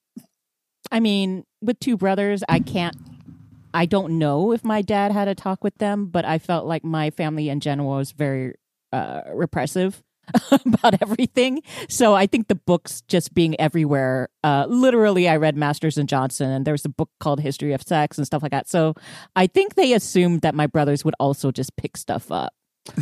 I mean, with two brothers, I can't, I don't know if my dad had a talk with them, but I felt like my family in general was very uh, repressive about everything. So I think the books just being everywhere. Uh, literally, I read Masters and Johnson, and there's a book called History of Sex and stuff like that. So I think they assumed that my brothers would also just pick stuff up,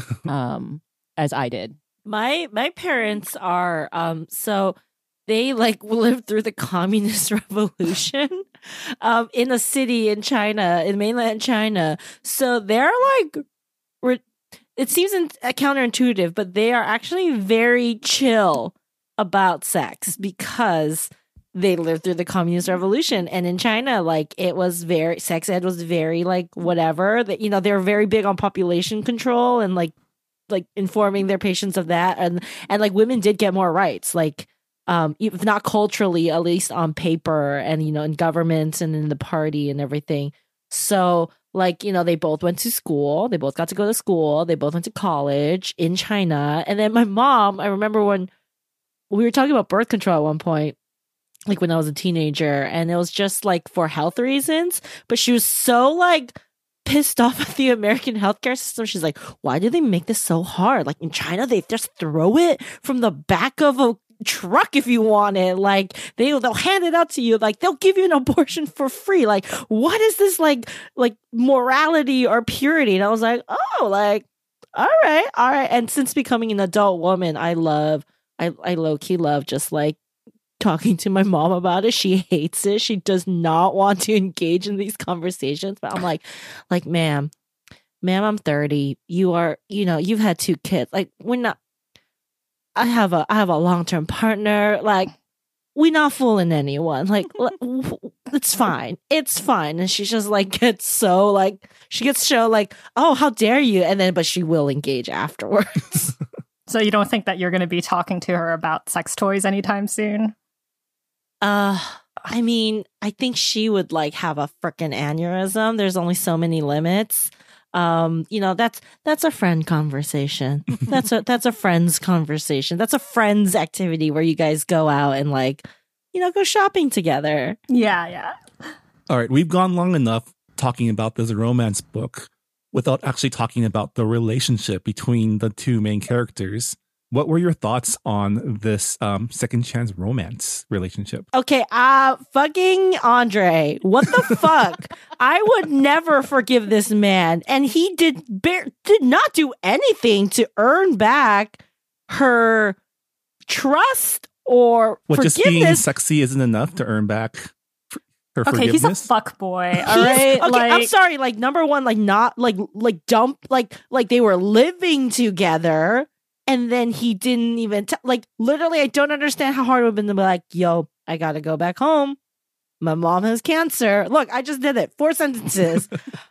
um, as I did. My my parents are um so they like lived through the communist revolution um in a city in China, in mainland China. So they're like re- it seems in- uh, counterintuitive, but they are actually very chill about sex because they lived through the communist revolution. And in China, like it was very sex ed was very like whatever that, you know, they're very big on population control and like like informing their patients of that, and and like women did get more rights, like um if not culturally, at least on paper, and you know, in government and in the party and everything. So like, you know, they both went to school, they both got to go to school, they both went to college in China. And then my mom, I remember when we were talking about birth control at one point, like when I was a teenager, and it was just like for health reasons, but she was so like pissed off at the American healthcare system. She's like, why do they make this so hard? Like in China, they just throw it from the back of a truck if you want it. Like they, they'll hand it out to you. Like they'll give you an abortion for free. Like what is this like, like morality or purity? And I was like, oh, like, all right, all right. And since becoming an adult woman, I love, I, I low key love just like talking to my mom about it. She hates it. She does not want to engage in these conversations. But I'm like, like, ma'am, ma'am, I'm thirty. You are, you know, you've had two kids. Like, we're not, I have a, I have a long-term partner. Like, we're not fooling anyone. Like, it's fine. It's fine. And she just like gets so like, she gets so like, oh, how dare you? And then, but she will engage afterwards. So you don't think that you're going to be talking to her about sex toys anytime soon? Uh, I mean, I think she would like have a freaking aneurysm. There's only so many limits. Um, you know, that's that's a friend conversation. That's a that's a friend's conversation. That's a friend's activity where you guys go out and like, you know, go shopping together. Yeah, yeah. All right, we've gone long enough talking about this romance book without actually talking about the relationship between the two main characters. What were your thoughts on this um, second chance romance relationship? Okay, uh, fucking Andre. What the fuck? I would never forgive this man. And he did bear, did not do anything to earn back her trust or What, forgiveness. just being sexy isn't enough to earn back f- her Okay, forgiveness? he's a fuck boy. All He's- right, okay, like, I'm sorry. Like number one, like not like like dump like like they were living together, and then he didn't even t- like literally. I don't understand how hard it would have been to be like, "Yo, I gotta go back home. My mom has cancer. Look, I just did it. Four sentences."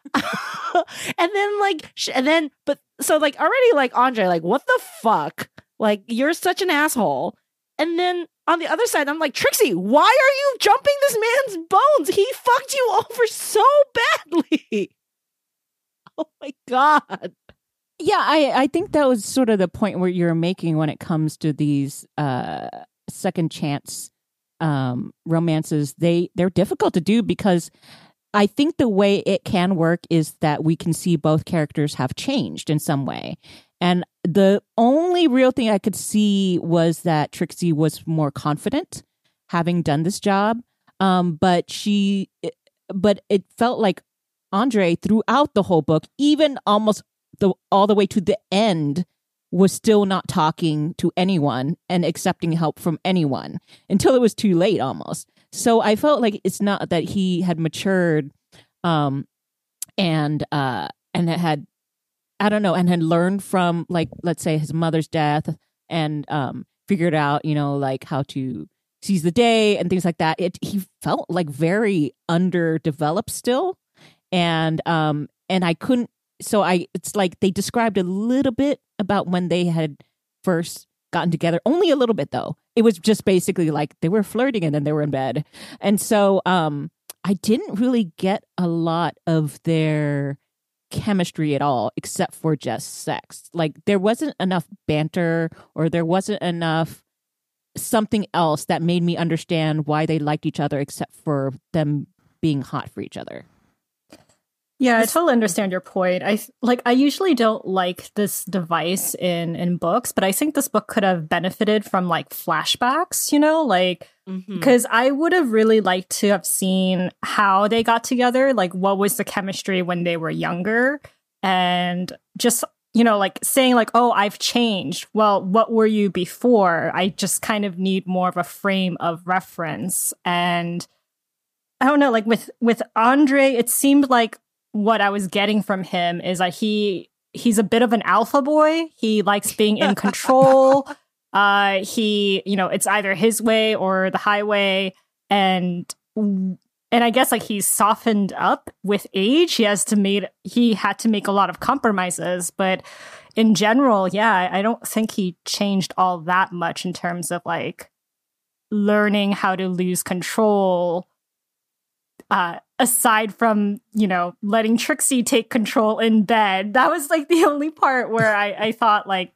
And then like, sh- and then but so like already like Andre, like what the fuck? Like you're such an asshole. And then on the other side, I'm like, Trixie, why are you jumping this man's bones? He fucked you over so badly. Oh my God. Yeah, I, I think that was sort of the point where you're making when it comes to these uh, second chance um, romances. They, they're difficult to do because I think the way it can work is that we can see both characters have changed in some way. And the only real thing I could see was that Trixie was more confident having done this job. Um, but she, but it felt like Andre throughout the whole book, even almost the all the way to the end, was still not talking to anyone and accepting help from anyone until it was too late almost. So I felt like it's not that he had matured um, and uh, and had, I don't know, and had learned from, like, let's say his mother's death and um, figured out, you know, like how to seize the day and things like that. It he felt like very underdeveloped still. And um, and I couldn't. So I, it's like they described a little bit about when they had first gotten together, only a little bit though. It was just basically like they were flirting and then they were in bed. And so um, I didn't really get a lot of their chemistry at all, except for just sex. Like there wasn't enough banter or there wasn't enough something else that made me understand why they liked each other, except for them being hot for each other. Yeah, I totally understand your point. I like I usually don't like this device in in books, but I think this book could have benefited from like flashbacks, you know, like because mm-hmm. I would have really liked to have seen how they got together, like what was the chemistry when they were younger, and just, you know, like saying like, oh, I've changed. Well, what were you before? I just kind of need more of a frame of reference. And I don't know, like with with Andre, it seemed like what I was getting from him is that he he's a bit of an alpha boy. He likes being in control. uh, he, you know, it's either his way or the highway. And and I guess like he's softened up with age. He has to made he had to make a lot of compromises. But in general, yeah, I don't think he changed all that much in terms of like learning how to lose control. Uh, aside from, you know, letting Trixie take control in bed. That was like the only part where I, I thought like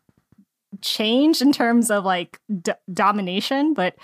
change in terms of like d- domination, but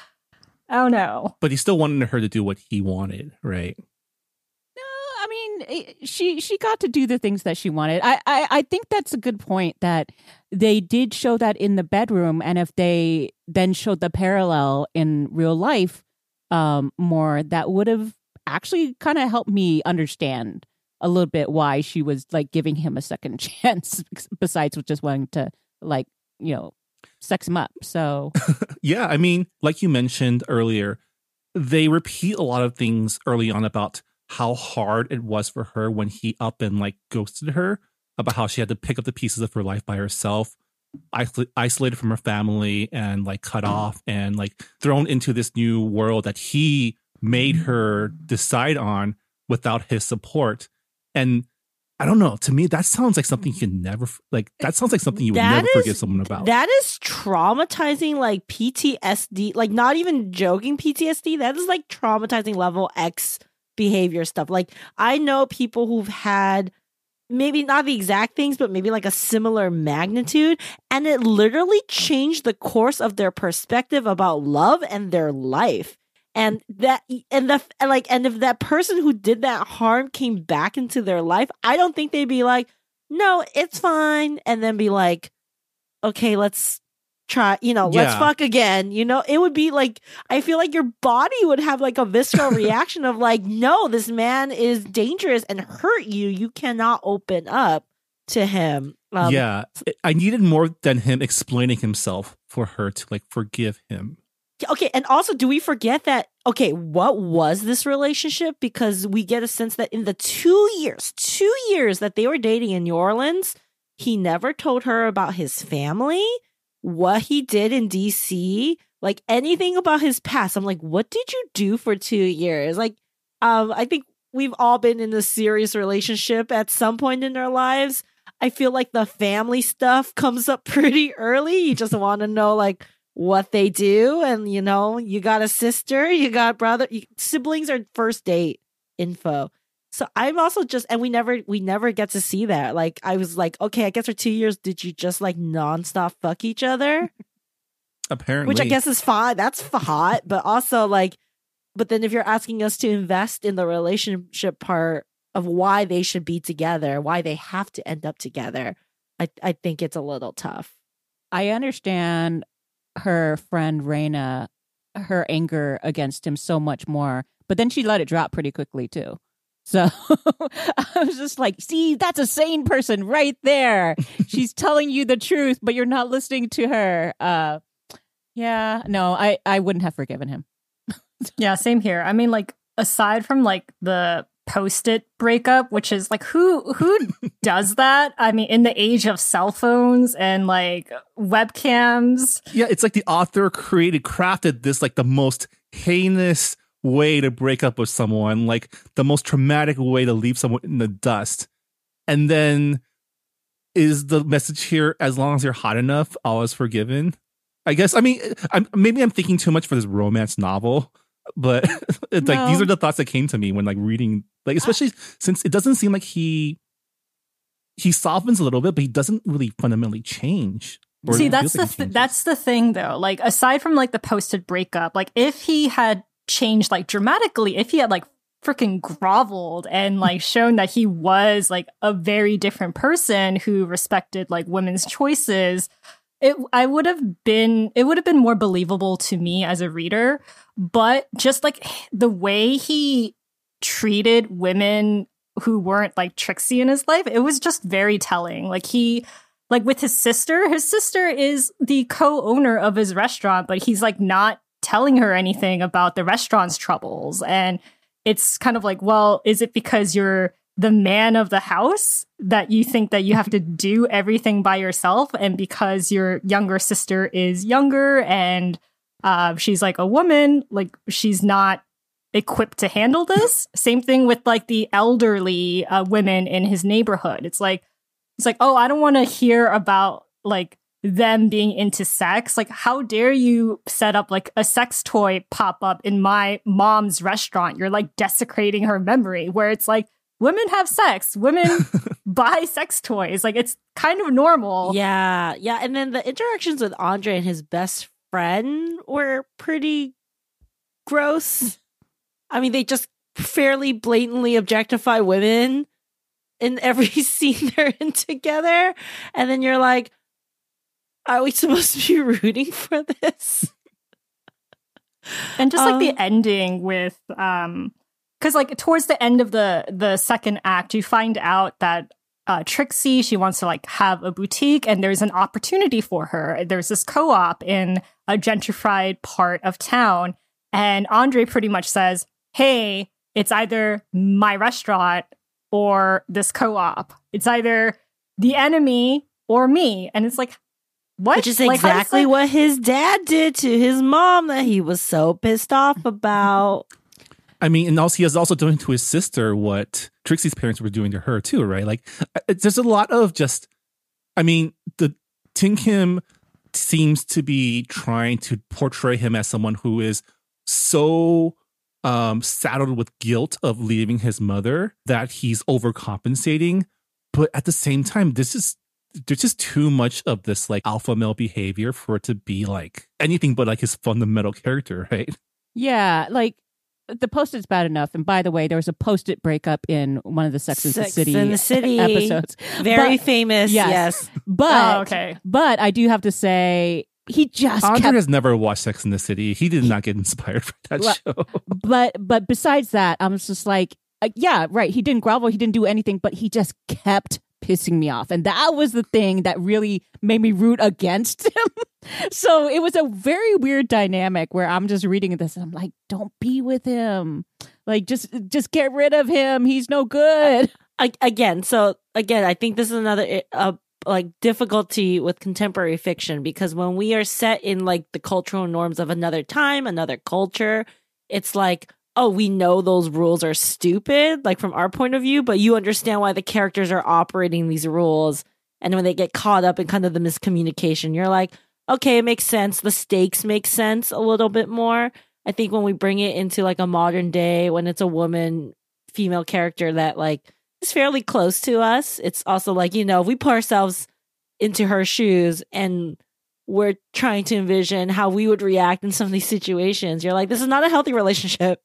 I don't know. But he still wanted her to do what he wanted, right? No, I mean, she she got to do the things that she wanted. I, I, I think that's a good point, that they did show that in the bedroom, and if they then showed the parallel in real life, um more, that would have actually kind of helped me understand a little bit why she was like giving him a second chance besides just wanting to like, you know, sex him up. So yeah, I mean, like you mentioned earlier, they repeat a lot of things early on about how hard it was for her when he up and like ghosted her, about how she had to pick up the pieces of her life by herself, isolated from her family and like cut off and like thrown into this new world that he made her decide on without his support. And I don't know, to me that sounds like something you can never like that sounds like something you would that never is, forgive someone about. That is traumatizing, like P T S D, like not even joking P T S D. That is like traumatizing level X behavior stuff. Like I know people who've had maybe not the exact things, but maybe like a similar magnitude. And it literally changed the course of their perspective about love and their life. And that, and the, and like, and if that person who did that harm came back into their life, I don't think they'd be like, no, it's fine. And then be like, okay, let's try, you know, yeah. let's fuck again. You know, it would be like, I feel like your body would have like a visceral reaction of like, no, this man is dangerous and hurt you. You cannot open up to him. Um, yeah. I needed more than him explaining himself for her to like forgive him. Okay. And also, do we forget that, okay, what was this relationship? Because we get a sense that in the two years, two years that they were dating in New Orleans, he never told her about his family, what he did in D C, like anything about his past. I'm like, what did you do for two years? Like, um, I think we've all been in a serious relationship at some point in our lives. I feel like the family stuff comes up pretty early. You just want to know, like, what they do. And, you know, you got a sister, you got brother, you, siblings are first date info. So I'm also just, and we never, we never get to see that. Like, I was like, okay, I guess for two years, did you just like nonstop fuck each other? Apparently. Which I guess is fine. That's hot. But also like, but then if you're asking us to invest in the relationship part of why they should be together, why they have to end up together, I, I think it's a little tough. I understand her friend Raina, her anger against him so much more, but then she let it drop pretty quickly too. So I was just like, see, that's a sane person right there. She's telling you the truth, but you're not listening to her. Uh, yeah, no, I, I wouldn't have forgiven him. Yeah, same here. I mean, like, aside from like the Post-it breakup, which is like, who who does that? I mean, in the age of cell phones and like webcams. Yeah, it's like the author created, crafted this like the most heinous way to break up with someone, like the most traumatic way to leave someone in the dust. And then is the message here, as long as you're hot enough, all is forgiven? I guess, I mean, I'm, maybe I'm thinking too much for this romance novel, but it's like, No. these are the thoughts that came to me when like reading, like, especially since it doesn't seem like he, he softens a little bit, but he doesn't really fundamentally change. Or See, it that's feels the like he th- changes. that's the thing though. Like, aside from like the Post-it breakup, like if he had changed like dramatically, if he had like freaking groveled and like shown that he was like a very different person who respected like women's choices, it I would have been it would have been more believable to me as a reader. But just like the way he treated women who weren't like Trixie in his life, it was just very telling. Like he like with his sister, his sister is the co-owner of his restaurant, but he's like not telling her anything about the restaurant's troubles. And it's kind of like, well, is it because you're the man of the house that you think that you have to do everything by yourself? And because your younger sister is younger and uh, she's like a woman, like she's not equipped to handle this? Same thing with like the elderly uh, women in his neighborhood. It's like, it's like, oh, I don't want to hear about like them being into sex. Like, how dare you set up like a sex toy pop up in my mom's restaurant? You're like desecrating her memory, where it's like women have sex, women buy sex toys. Like, it's kind of normal. Yeah. Yeah. And then the interactions with Andre and his best friend were pretty gross. I mean, they just fairly blatantly objectify women in every scene they're in together. And then you're like, are we supposed to be rooting for this? And just like um, the ending with, um, because like towards the end of the the second act, you find out that uh, Trixie, she wants to like have a boutique, and there's an opportunity for her. There's this co-op in a gentrified part of town, and Andre pretty much says, "Hey, it's either my restaurant or this co-op. It's either the enemy or me." And it's like, what? Which is like, exactly that- what his dad did to his mom that he was so pissed off about. I mean, and also he is also doing to his sister what Trixie's parents were doing to her too, right? Like, it's, there's a lot of just, I mean, the Tin Kim seems to be trying to portray him as someone who is so um, saddled with guilt of leaving his mother that he's overcompensating. But at the same time, this is there's just too much of this like alpha male behavior for it to be like anything but like his fundamental character, right? Yeah, like the Post-it's bad enough. And by the way, there was a Post-it breakup in one of the Sex and the Sex City and the City episodes. Very But- famous. Yes. Yes. But Oh, okay. but I do have to say he just Andre kept has never watched Sex in the City. He did not get inspired for that Well, show. but but besides that, I was just like, uh, yeah, right. He didn't grovel, he didn't do anything, but he just kept pissing me off, and that was the thing that really made me root against him. So it was a very weird dynamic where I'm just reading this and I'm like, don't be with him. Like, just just get rid of him. He's no good. I, again, so again, I think this is another uh, like difficulty with contemporary fiction, because when we are set in like the cultural norms of another time, another culture, it's like, oh, we know those rules are stupid, like from our point of view, but you understand why the characters are operating these rules. And when they get caught up in kind of the miscommunication, you're like, okay, it makes sense. The stakes make sense a little bit more. I think when we bring it into like a modern day, when it's a woman, female character that like is fairly close to us, it's also like, you know, if we put ourselves into her shoes and we're trying to envision how we would react in some of these situations, you're like, this is not a healthy relationship.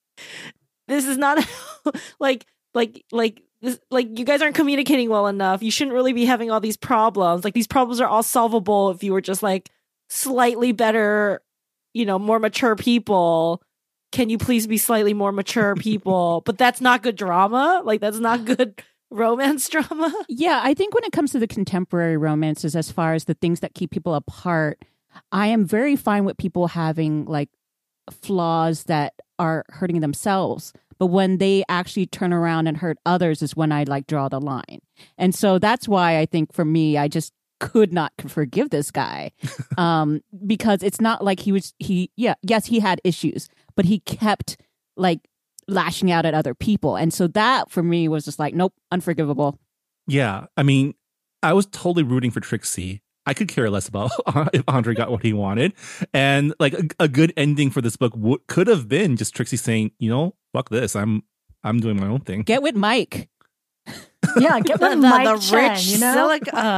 This is not a, like like like this, like you guys aren't communicating well enough. You shouldn't really be having all these problems. Like, these problems are all solvable if you were just like slightly better, you know, more mature people. Can you please be slightly more mature people? But that's not good drama. Like, that's not good romance drama. Yeah, I think when it comes to the contemporary romances, as far as the things that keep people apart, I am very fine with people having like flaws that are hurting themselves. But when they actually turn around and hurt others is when I like draw the line. And so that's why I think for me, I just could not forgive this guy. um, because it's not like he was, he, yeah, yes, he had issues, but he kept like lashing out at other people. And so that for me was just like, nope, unforgivable. Yeah, I mean, I was totally rooting for Trixie. I could care less about if Andre got what he wanted. And like a, a good ending for this book w- could have been just Trixie saying, you know, fuck this. I'm I'm doing my own thing. Get with Mike. Yeah, get The, with the, Mike the Chen, rich you know? silica, uh,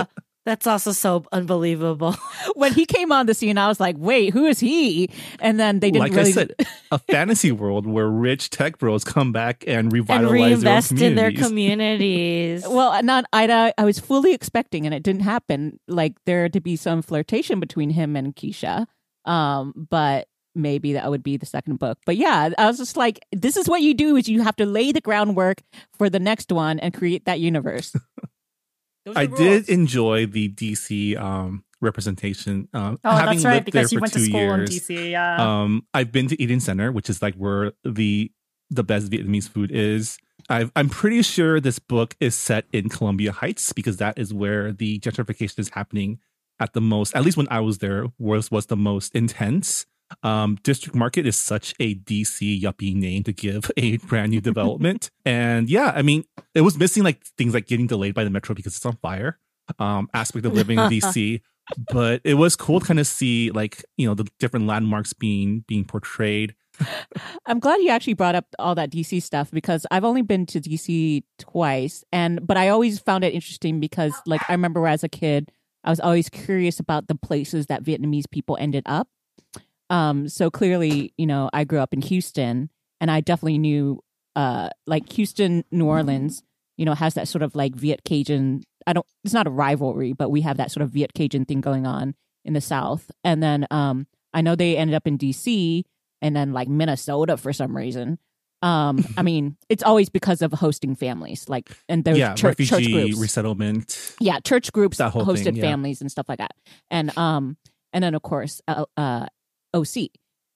That's also so unbelievable. When he came on the scene, I was like, wait, who is he? And then they didn't like really... I said, a fantasy world where rich tech bros come back and And revitalize reinvest their in their communities. communities. Well, not I. I was fully expecting, and it didn't happen. Like there to be some flirtation between him and Keisha, um, but maybe that would be the second book. But yeah, I was just like, this is what you do: is you have to lay the groundwork for the next one and create that universe. Those are I rules. did enjoy the D C um, representation. Um, Oh, having that's right, lived because there you for went to two school in years, D C. Yeah. Um, I've been to Eden Center, which is like where the the best Vietnamese food is. I've, I'm pretty sure this book is set in Columbia Heights because that is where the gentrification is happening at the most. At least when I was there, was was the most intense. Um, District Market is such a D C yuppie name to give a brand new development, and yeah, I mean, it was missing like things like getting delayed by the metro because it's on fire. Um, aspect of living in D C, but it was cool to kind of see like you know the different landmarks being being portrayed. I'm glad you actually brought up all that D C stuff because I've only been to D C twice, and but I always found it interesting because like I remember as a kid, I was always curious about the places that Vietnamese people ended up. Um, so clearly, you know, I grew up in Houston, and I definitely knew, uh, like Houston, New Orleans, you know, has that sort of like Viet Cajun. I don't. It's not a rivalry, but we have that sort of Viet Cajun thing going on in the South. And then, um, I know they ended up in D C and then like Minnesota for some reason. Um, I mean, it's always because of hosting families, like and there's yeah, church, church refugee groups. resettlement. Yeah, church groups That whole hosted thing, yeah. families and stuff like that, and um, and then of course, uh, uh O C.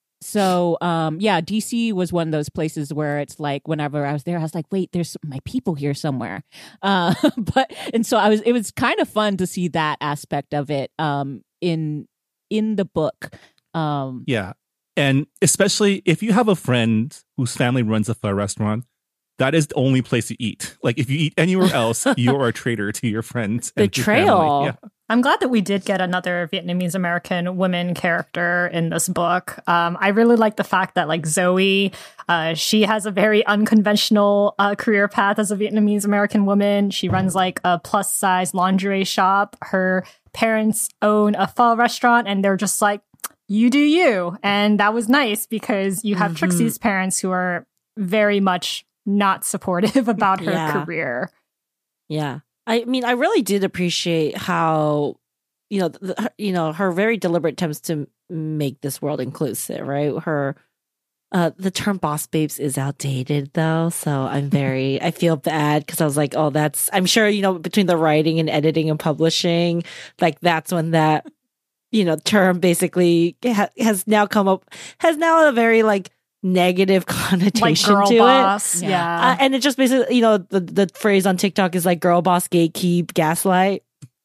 So um, yeah, D C was one of those places where it's like whenever I was there, I was like, wait, there's my people here somewhere. Uh, but and so I was, it was kind of fun to see that aspect of it um in in the book. Um, Yeah. And especially if you have a friend whose family runs a pho restaurant, that is the only place to eat. Like if you eat anywhere else, you're a traitor to your friends. And your family. Betrayal. Yeah. I'm glad that we did get another Vietnamese American woman character in this book. Um, I really like the fact that like Zoe, uh, she has a very unconventional uh, career path as a Vietnamese American woman. She runs like a plus size lingerie shop. Her parents own a pho restaurant, and they're just like, you do you. And that was nice because you have Mhm. Trixie's parents who are very much not supportive about her Yeah. career. Yeah. I mean, I really did appreciate how, you know, the, her- you know, her very deliberate attempts to make this world inclusive, right? Her, uh, the term boss babes is outdated though. So I'm very, I feel bad because I was like, oh, that's, I'm sure, you know, between the writing and editing and publishing, like that's when that, you know, term basically ha- has now come up, has now a very like negative Like connotation girl to it. boss. Yeah. Yeah. Uh, and it just basically, you know, the, the phrase on TikTok is like girl boss, gatekeep, gaslight.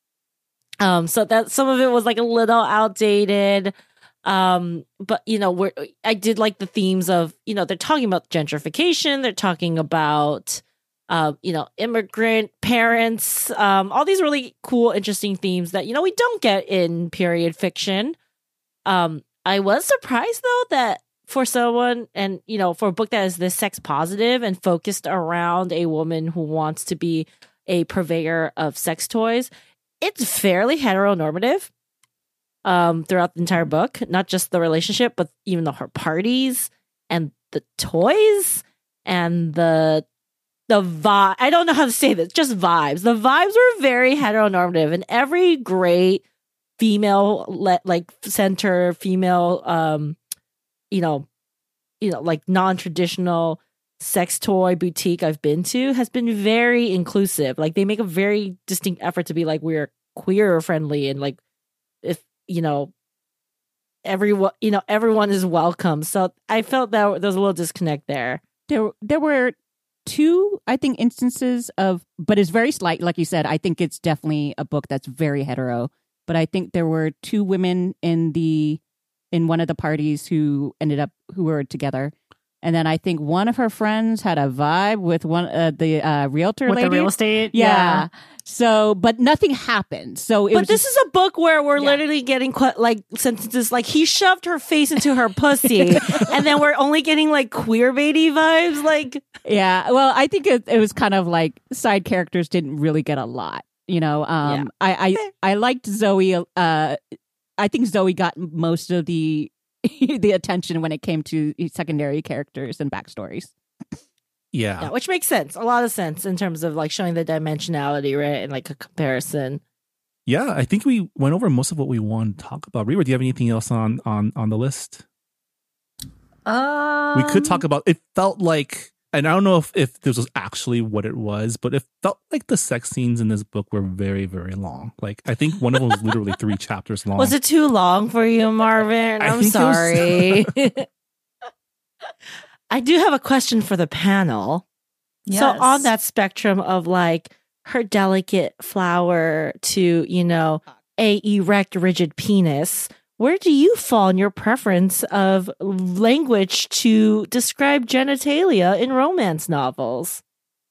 Um, so that some of it was like a little outdated. Um, but you know, we're, I did like the themes of, you know, they're talking about gentrification. They're talking about, uh, you know, immigrant parents, um, all these really cool, interesting themes that, you know, we don't get in period fiction. Um, I was surprised though that for someone and, you know, for a book that is this sex positive and focused around a woman who wants to be a purveyor of sex toys, it's fairly heteronormative um, throughout the entire book. Not just the relationship, but even the her parties and the toys and the the vibe. I don't know how to say this. Just vibes. The vibes were very heteronormative, and every great female, le- like center female, um, you know, you know, like non-traditional sex toy boutique I've been to has been very inclusive. Like they make a very distinct effort to be like, we're queer friendly, and like if you know everyone you know everyone is welcome. So I felt that there was a little disconnect there. there there were two, I think, instances of, but it's very slight. Like you said, I think it's definitely a book that's very hetero. But I think there were two women in the in one of the parties who ended up who were together, and then I think one of her friends had a vibe with one uh, the uh, realtor With lady. the real estate. yeah. So, but nothing happened. So, it But was this just- is a book where we're Yeah. literally getting qu- like sentences like he shoved her face into her pussy, and then we're only getting like queer baity vibes. Like yeah. Well, I think it, it was kind of like side characters didn't really get a lot. You know, um, Yeah. I, I I liked Zoe. Uh, I think Zoe got most of the the attention when it came to secondary characters and backstories. Yeah. Yeah, which makes sense. A lot of sense in terms of like showing the dimensionality, right? And like a comparison. Yeah, I think we went over most of what we want to talk about. Reaver, do you have anything else on on on the list? Um, We could talk about, it felt like, and I don't know if, if this was actually what it was, but it felt like the sex scenes in this book were very, very long. Like, I think one of them was literally three chapters long. Was it too long for you, Marvin? I I'm think it was- sorry. I do have a question for the panel. So yes. on that spectrum of like her delicate flower to, you know, a erect, rigid penis, where do you fall in your preference of language to describe genitalia in romance novels?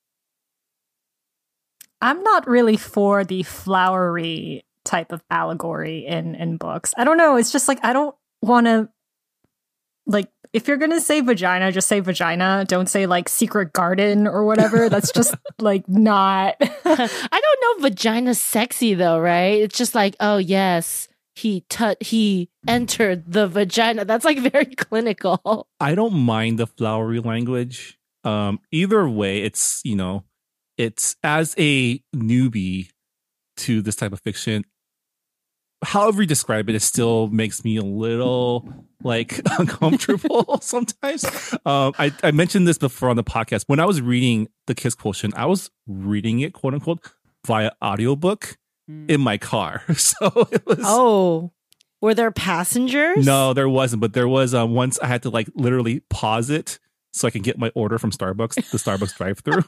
I'm not really for the flowery type of allegory in in books. I don't know. It's just like I don't want to like if you're gonna say vagina, just say vagina. Don't say like secret garden or whatever. That's just like not. I don't know. Vagina's sexy though, right? It's just like, oh yes, he tut he entered the vagina. That's like very clinical. I don't mind the flowery language. Um, either way, it's, you know, it's as a newbie to this type of fiction, however you describe it, it still makes me a little like uncomfortable sometimes. Um, I, I mentioned this before on the podcast. When I was reading The Kiss Quotient, I was reading it, quote unquote, via audiobook in my car. So it was. Oh, were there passengers? No, there wasn't. But there was um, once I had to like literally pause it so I can get my order from Starbucks, the Starbucks drive-thru.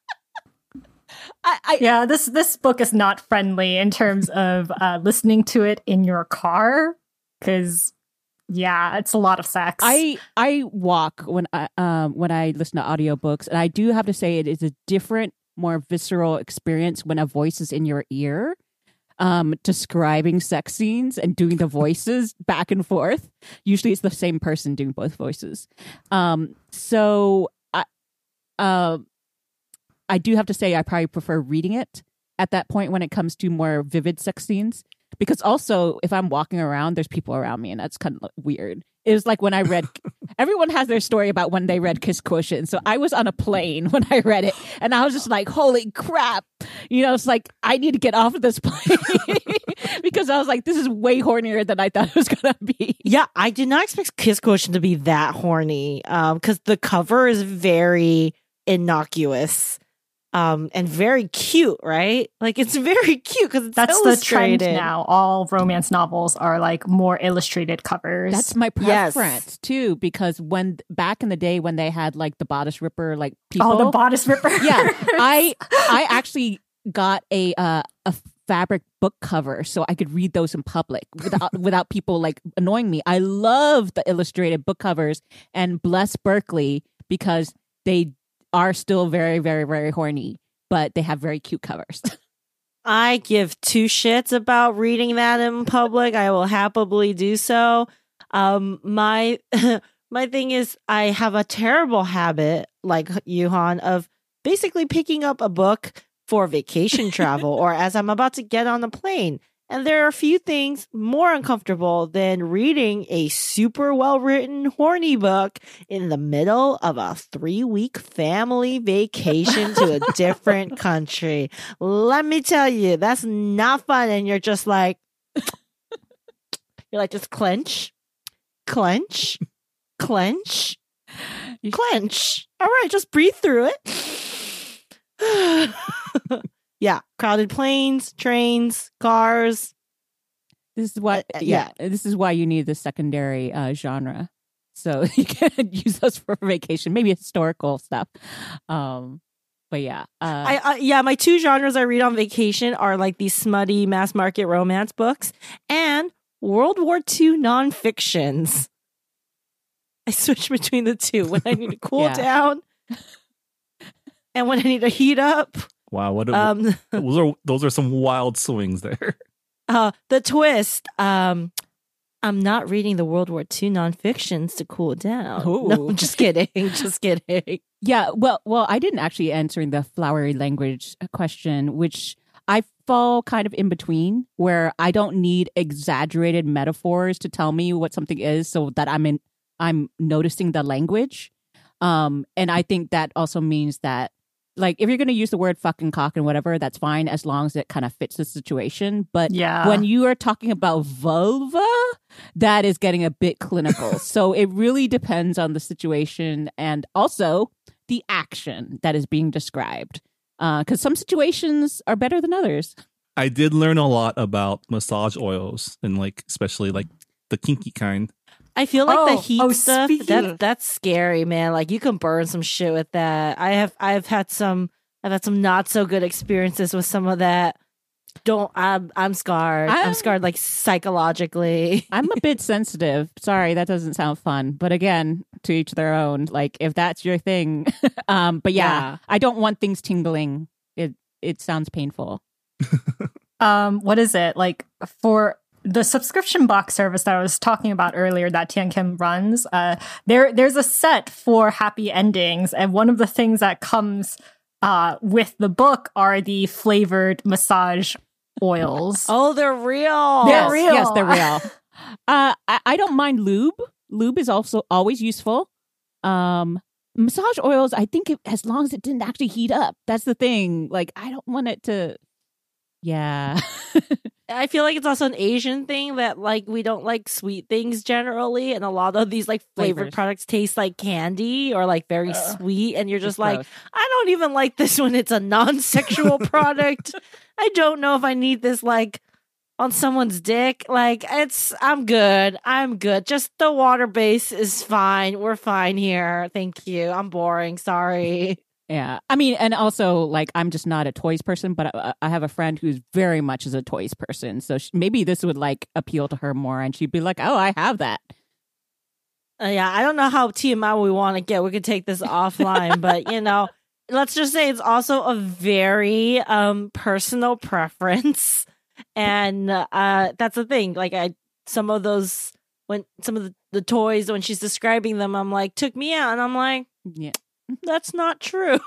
I, I Yeah, this this book is not friendly in terms of uh, listening to it in your car because yeah, it's a lot of sex. I I walk when I um when I listen to audiobooks, and I do have to say it is a different, more visceral experience when a voice is in your ear, um, describing sex scenes and doing the voices back and forth. Usually, it's the same person doing both voices. Um, so I uh, I do have to say I probably prefer reading it at that point when it comes to more vivid sex scenes. Because also, if I'm walking around, there's people around me, and that's kind of weird. It was like when I read, everyone has their story about when they read Kiss Quotient. So I was on a plane when I read it, and I was just like, holy crap. You know, it's like, I need to get off of this plane. Because I was like, this is way hornier than I thought it was going to be. Yeah, I did not expect Kiss Quotient to be that horny um, because the cover is very innocuous. Um, and very cute, right? Like it's very cute because it's That's the trend illustrated. now. All romance novels are like more illustrated covers. That's my Yes. preference too, because when back in the day when they had like the bodice ripper, like people, oh, the bodice ripper. yeah, I I actually got a uh, a fabric book cover so I could read those in public without without people like annoying me. I love the illustrated book covers, and bless Berkeley because they are still very, very, very horny, but they have very cute covers. I give two shits about reading that in public. I will happily do so. Um, my my thing is, I have a terrible habit, like Yuhan, of basically picking up a book for vacation travel or as I'm about to get on a plane. And there are a few things more uncomfortable than reading a super well-written horny book in the middle of a three-week family vacation to a different country. Let me tell you, that's not fun. And you're just like, you're like, just clench, clench, clench, clench. All right, just breathe through it. Yeah, crowded planes, trains, cars. This is why, Uh, yeah, this is why you need the secondary uh, genre, so you can use those for vacation, maybe historical stuff. Um, but yeah, uh, I, I yeah, my two genres I read on vacation are like these smutty mass market romance books and World War Two nonfictions. I switch between the two when I need to cool Yeah. down and when I need to heat up. Wow, what a, Um, those are those are some wild swings there. uh, the twist. Um, I'm not reading the World War Two nonfictions to cool down. Ooh. No, just kidding. Just kidding. yeah. Well, well, I didn't actually answer the flowery language question, which I fall kind of in between where I don't need exaggerated metaphors to tell me what something is so that I'm in I'm noticing the language. Um, and I think that also means that, like, if you're going to use the word fucking cock and whatever, that's fine as long as it kind of fits the situation. But Yeah. when you are talking about vulva, that is getting a bit clinical. So it really depends on the situation and also the action that is being described. Because uh, some situations are better than others. I did learn a lot about massage oils and like especially like the kinky kind. I feel like Oh, the heat oh, stuff speaking that of- that's scary, man. Like you can burn some shit with that. I have I've had some I've had some not so good experiences with some of that. Don't I'm I'm scarred. I'm, I'm- scarred like psychologically. I'm a bit sensitive. Sorry, that doesn't sound fun. But again, to each their own. Like if that's your thing. um, but yeah, Yeah. I don't want things tingling. It it sounds painful. Um, what is it like for the subscription box service that I was talking about earlier that Tian Kim runs? Uh, there, there's a set for happy endings, and one of the things that comes uh, with the book are the flavored massage oils. Oh, they're real. They're yes, real. Yes, they're real. uh, I, I don't mind lube. Lube is also always useful. Um, massage oils, I think it, as long as it didn't actually heat up. That's the thing. Like, I don't want it to. Yeah. I feel like it's also an Asian thing that like we don't like sweet things generally, and a lot of these like flavored Flavors. products taste like candy or like very sweet, and you're just It's like, gross. I don't even like this when it's a non-sexual product. I don't know if I need this like on someone's dick. Like it's I'm good. I'm good. Just the water base is fine. We're fine here. Thank you. I'm boring. Sorry. Yeah. I mean, and also, like, I'm just not a toys person, but I, I have a friend who's very much is a toys person. So she, maybe this would, like, appeal to her more. And she'd be like, oh, I have that. Uh, yeah, I don't know how T M I we want to get. We could take this offline, but you know, let's just say it's also a very um personal preference, and uh that's the thing. Like, I some of those when some of the, the toys when she's describing them, I'm like, took me out, and I'm like, Yeah. that's not true.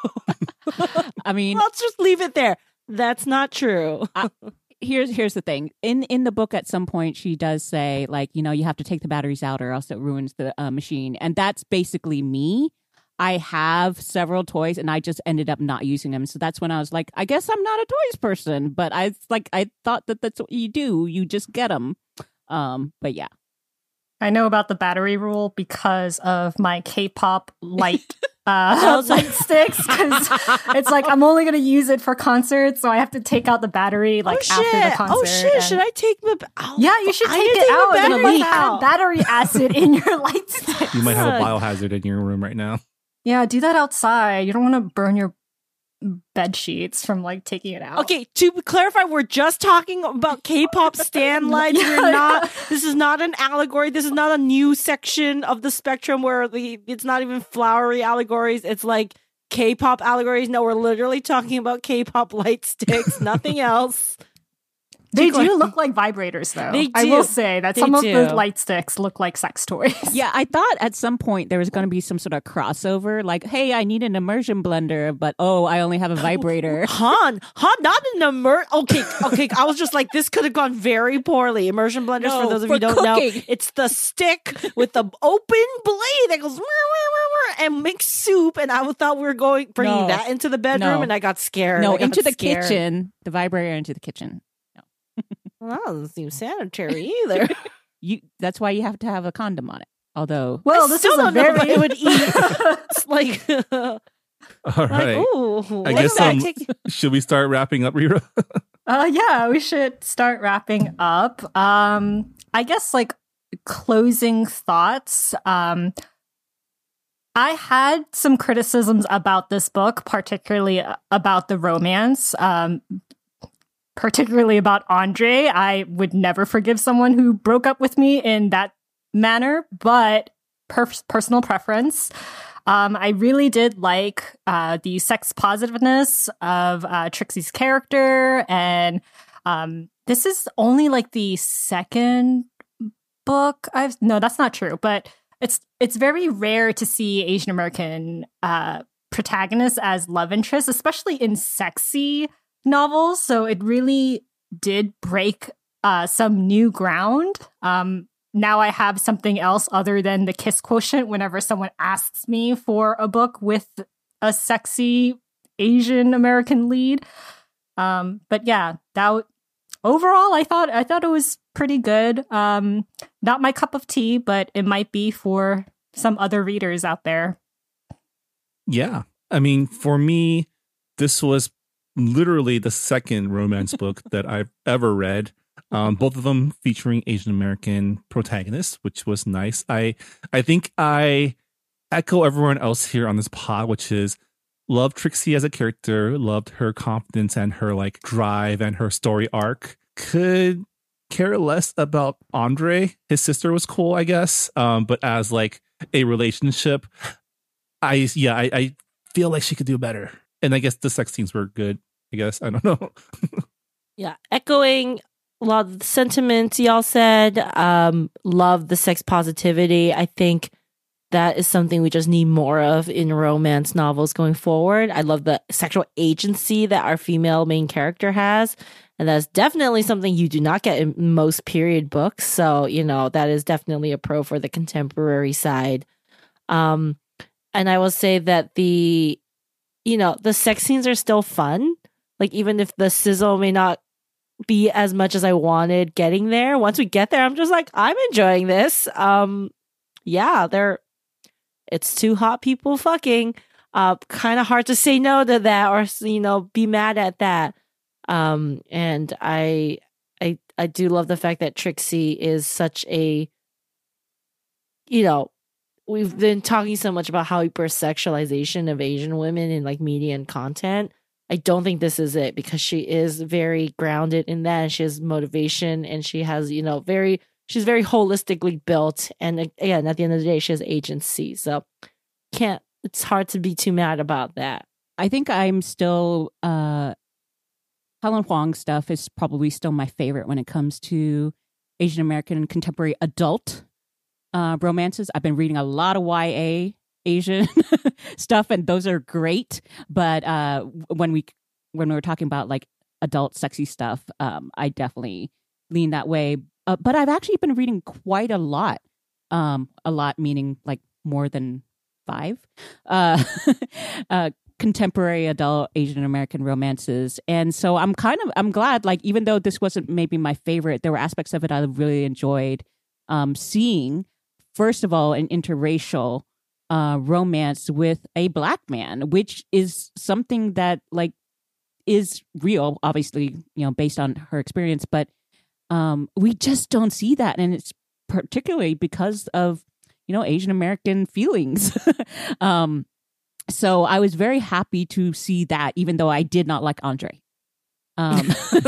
I mean, Let's just leave it there. That's not true. here's here's the thing. In in the book, at some point, she does say, like, you know, you have to take the batteries out or else it ruins the uh, machine. And that's basically me. I have several toys and I just ended up not using them. So that's when I was like, I guess I'm not a toys person. But I like I thought that that's what you do. You just get them. Um, but yeah. I know about the battery rule because of my K-pop light uh, Those- light sticks. Because it's like I'm only going to use it for concerts, so I have to take out the battery like oh after shit! the concert. Oh shit! and- Should I take the? Oh, Yeah, you should I take need to it take the out. and batteries We have out. battery acid in your light stick. You might have a Fuck. biohazard in your room right now. Yeah, do that outside. You don't want to burn your bed sheets from like taking it out. Okay, to clarify, we're just talking about K-pop stan lights. Yeah, We're not. yeah. This is not an allegory. This is not a new section of the spectrum where the it's not even flowery allegories. It's like K-pop allegories. No, we're literally talking about K-pop light sticks. Nothing else. They Keep do going. look like vibrators, though. They I do. will say that They some of do. the light sticks look like sex toys. Yeah, I thought at some point there was going to be some sort of crossover. Like, hey, I need an immersion blender, but oh, I only have a vibrator. Han, Han, not an immer. Okay, okay. I was just like, this could have gone very poorly. Immersion blenders, No, for those of for you who don't know, cooking. it's the stick with the open blade that goes "Wah, wah, wah, wah," and makes soup. And I thought we were going bringing No. that into the bedroom, No. and I got scared. No, I got into the scared. kitchen. The vibrator into the kitchen. Well, that doesn't seem sanitary either. You. That's why you have to have a condom on it. Although, Well, I this still is a don't know if very I would eat. It's like, All like, right. ooh, I what guess did I um, take? should we start wrapping up, Rira? Uh, yeah, we should start wrapping up. Um, I guess like closing thoughts. Um, I had some criticisms about this book, particularly about the romance. Um, particularly about Andre. I would never forgive someone who broke up with me in that manner, but per- personal preference. Um, I really did like uh, the sex positiveness of uh, Trixie's character, and um, this is only like the second book I've. No, that's not true, but it's it's very rare to see Asian American uh, protagonists as love interests, especially in sexy novels, so it really did break uh, some new ground. Um, now I have something else other than the kiss quotient whenever someone asks me for a book with a sexy Asian American lead. Um, but yeah, that w- overall, I thought I thought it was pretty good. Um, not my cup of tea, but it might be for some other readers out there. Yeah. I mean, for me, this was literally the second romance book that I've ever read. Um, both of them featuring Asian American protagonists, which was nice. I I think I echo everyone else here on this pod, which is loved Trixie as a character, loved her confidence and her like drive and her story arc. Could care less about Andre. His sister was cool, I guess. Um, but as like a relationship, I yeah, I, I feel like she could do better. And I guess the sex scenes were good. I guess I don't know. Yeah, echoing a lot of the sentiments y'all said. Um, love the sex positivity. I think that is something we just need more of in romance novels going forward. I love the sexual agency that our female main character has. And that's definitely something you do not get in most period books. So, you know, that is definitely a pro for the contemporary side. Um, and I will say that the, you know, the sex scenes are still fun. Like, even if the sizzle may not be as much as I wanted getting there, once we get there, I'm just like, I'm enjoying this. Um, yeah, they're, it's two hot people fucking. Uh, kind of hard to say no to that or, you know, be mad at that. Um, and I, I, I do love the fact that Trixie is such a, you know, we've been talking so much about hypersexualization of Asian women in like media and content. I don't think this is it, because she is very grounded in that, and she has motivation, and she has, you know, very, she's very holistically built. And again, at the end of the day, she has agency. So can't, it's hard to be too mad about that. I think I'm still, uh, Helen Huang stuff is probably still my favorite when it comes to Asian American contemporary adult uh, romances. I've been reading a lot of Y A Asian stuff, and those are great. But uh, when we when we were talking about like adult sexy stuff, um, I definitely lean that way. Uh, but I've actually been reading quite a lot. Um, a lot meaning like more than five. Uh, uh, contemporary adult Asian American romances. And so I'm kind of, I'm glad, like, even though this wasn't maybe my favorite, there were aspects of it I really enjoyed um, seeing. First of all, an interracial uh, romance with a Black man, which is something that, like, is real, obviously, you know, based on her experience, but um, we just don't see that. And it's particularly because of, you know, Asian American feelings. um, So I was very happy to see that, even though I did not like Andre. Um,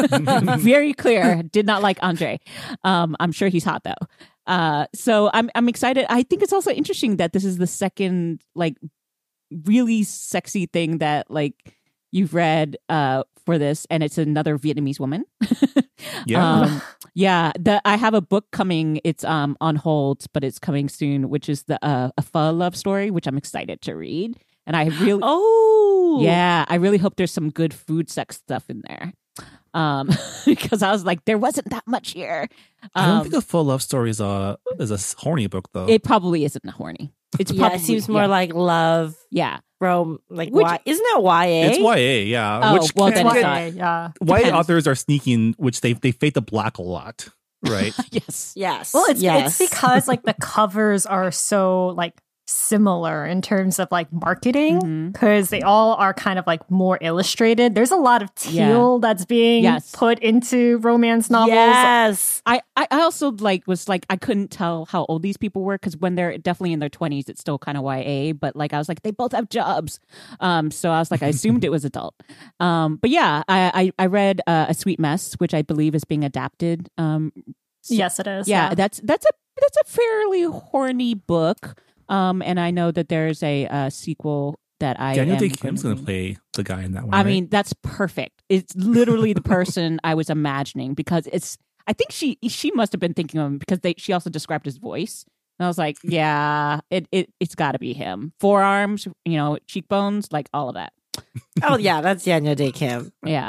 very clear, did not like Andre. Um, I'm sure he's hot though. Uh, so I'm I'm excited. I think it's also interesting that this is the second like really sexy thing that like you've read uh, for this, and it's another Vietnamese woman. Yeah. Um, yeah, the I have a book coming. It's um on hold, but it's coming soon, which is the uh, a pho love story, which I'm excited to read. And I really, oh yeah, I really hope there's some good food sex stuff in there, um, because I was like, there wasn't that much here. Um, I don't think a full love story is a is a horny book though. It probably isn't horny. It's yeah, probably, it seems more yeah. like love, yeah, rom, like Which- y, isn't that Y A? It's Y A, yeah. Oh, which well, can then it's get- not. Yeah. Y A Depends. authors are sneaking, which they they fade to black a lot, right? yes, Yes. Well, it's yes. it's because like the covers are so like similar in terms of like marketing, Mhm. because they all are kind of like more illustrated. There's a lot of teal that's being Yes. put into romance novels. Yes. I, I I also like was like I couldn't tell how old these people were, because when they're definitely in their twenties, it's still kind of Y A. But like I was like, they both have jobs, um. So I was like, I assumed it was adult. Um. But yeah, I I, I read uh, A Sweet Mess, which I believe is being adapted. Um. Yes, it is. Yeah, that's that's a that's a fairly horny book. Um. And I know that there's a uh, sequel that I Daniel am Day Kim's gonna going to read. play the guy in that one. I right? mean, that's perfect. It's literally the person I was imagining, because it's. I think she she must have been thinking of him, because they she also described his voice, and I was like, yeah, it it it's got to be him. Forearms, you know, cheekbones, like all of that. Oh yeah, that's Daniel Day Kim. Yeah.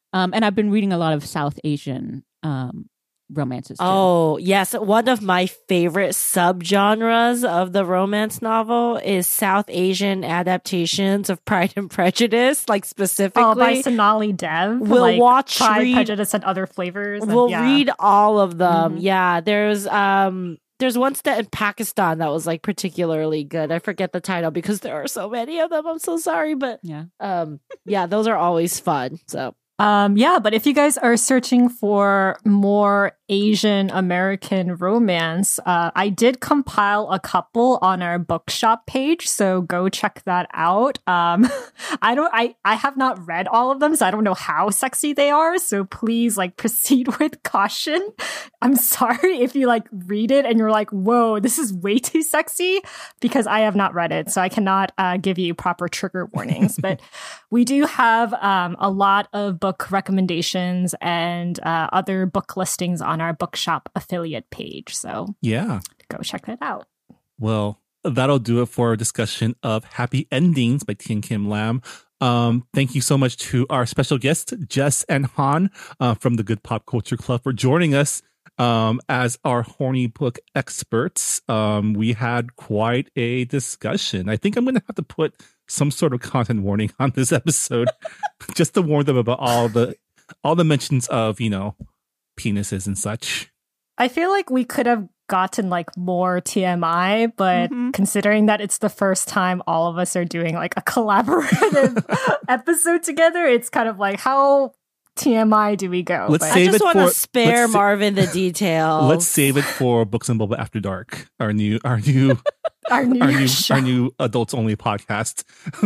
Um, and I've been reading a lot of South Asian um, romances too. Oh, yes. One of my favorite subgenres of the romance novel is South Asian adaptations of Pride and Prejudice, like specifically. Oh, by Sonali Dev. We'll like watch, Pride, read, Prejudice, and Other Flavors. And, we'll yeah. read all of them. Mhm. Yeah, there's um, there's one set in Pakistan that was like particularly good. I forget the title because there are so many of them. I'm so sorry, but Yeah. um, yeah, those are always fun. So. Um, yeah, but if you guys are searching for more Asian American romance, uh, I did compile a couple on our bookshop page, so go check that out. Um, I don't, I, I have not read all of them, so I don't know how sexy they are. So please, like, proceed with caution. I'm sorry if you like read it and you're like, "Whoa, this is way too sexy," because I have not read it, so I cannot uh, give you proper trigger warnings. But we do have um, a lot of books. Book recommendations and uh, other book listings on our bookshop affiliate page. So Yeah. go check that out. Well, that'll do it for our discussion of Happy Endings by Tien Kim Lam. Um, thank you so much to our special guests, Jess and Han uh, from the Good Pop Culture Club, for joining us um, as our horny book experts. Um, we had quite a discussion. I think I'm going to have to put some sort of content warning on this episode just to warn them about all the all the mentions of, you know, penises and such. I feel like we could have gotten like more T M I, but Mhm. considering that it's the first time all of us are doing like a collaborative episode together, it's kind of like, how T M I do we go? Let's But- save I just it want to for- spare let's sa- Marvin the details. Let's save it for Books and Boba After Dark, our new our new our new, our new show. our new adults only podcast.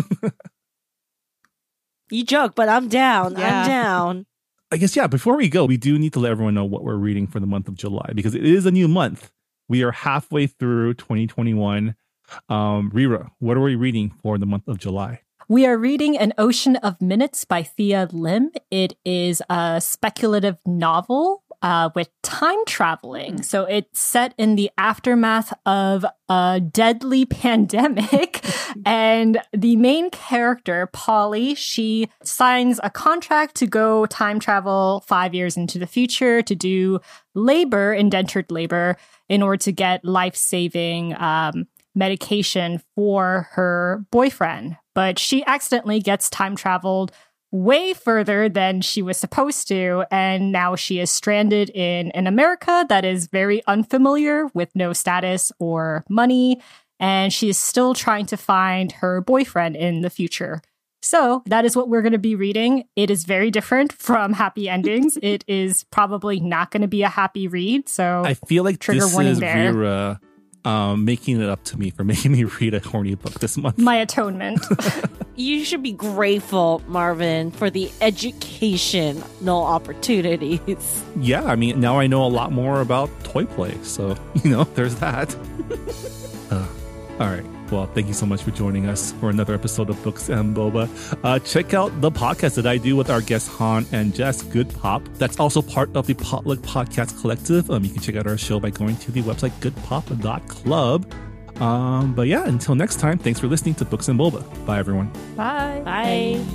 You joke, but I'm down. Yeah. I'm down. I guess, yeah, before we go, we do need to let everyone know what we're reading for the month of July, because it is a new month. We are halfway through twenty twenty-one. Um, Rira, what are we reading for the month of July? We are reading An Ocean of Minutes by Thea Lim. It is a speculative novel uh, with time traveling. So it's set in the aftermath of a deadly pandemic. And the main character, Polly, she signs a contract to go time travel five years into the future to do labor, indentured labor, in order to get life-saving um, medication for her boyfriend. But she accidentally gets time traveled way further than she was supposed to, and now she is stranded in an America that is very unfamiliar with no status or money, and she is still trying to find her boyfriend in the future. So that is what we're going to be reading. It is very different from Happy Endings. It is probably not going to be a happy read. So I feel like Trigger this warning is there. Rira um, making it up to me for making me read a horny book this month. my atonement. You should be grateful, Marvin, for the educational opportunities. Yeah, I mean, now I know a lot more about toy play. So, you know, there's that. uh, all right. Well, thank you so much for joining us for another episode of Books and Boba. Uh, check out the podcast that I do with our guests Han and Jess, Good Pop. That's also part of the Potluck Podcast Collective. Um, you can check out our show by going to the website good pop dot club. Um, but yeah, until next time, thanks for listening to Books and Boba. Bye, everyone. Bye. Bye.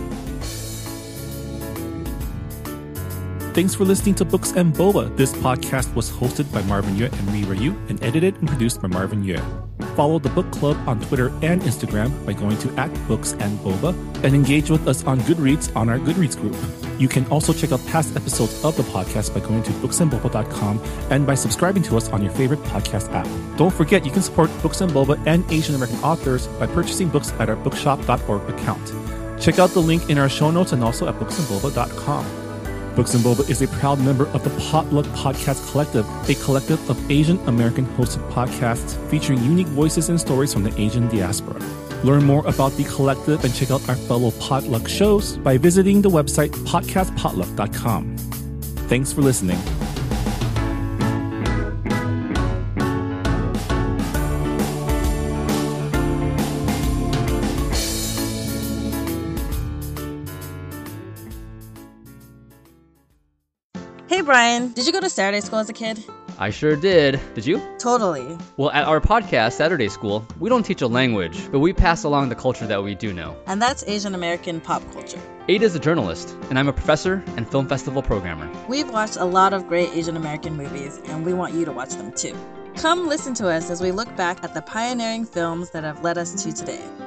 Thanks for listening to Books and Boba. This podcast was hosted by Marvin Yue and Rira Yu and edited and produced by Marvin Yue. Follow the book club on Twitter and Instagram by going to at Books and Boba and engage with us on Goodreads on our Goodreads group. You can also check out past episodes of the podcast by going to books and boba dot com and by subscribing to us on your favorite podcast app. Don't forget, you can support Books and Boba and Asian American authors by purchasing books at our bookshop dot org account. Check out the link in our show notes and also at books and boba dot com. Books and Boba is a proud member of the Potluck Podcast Collective, a collective of Asian American hosted podcasts featuring unique voices and stories from the Asian diaspora. Learn more about the collective and check out our fellow Potluck shows by visiting the website podcast potluck dot com. Thanks for listening. Hey Brian, did you go to Saturday school as a kid? I sure did. Did you? Totally. Well, at our podcast, Saturday School, we don't teach a language, but we pass along the culture that we do know. And that's Asian American pop culture. Ada's a journalist, and I'm a professor and film festival programmer. We've watched a lot of great Asian American movies, and we want you to watch them too. Come listen to us as we look back at the pioneering films that have led us to today.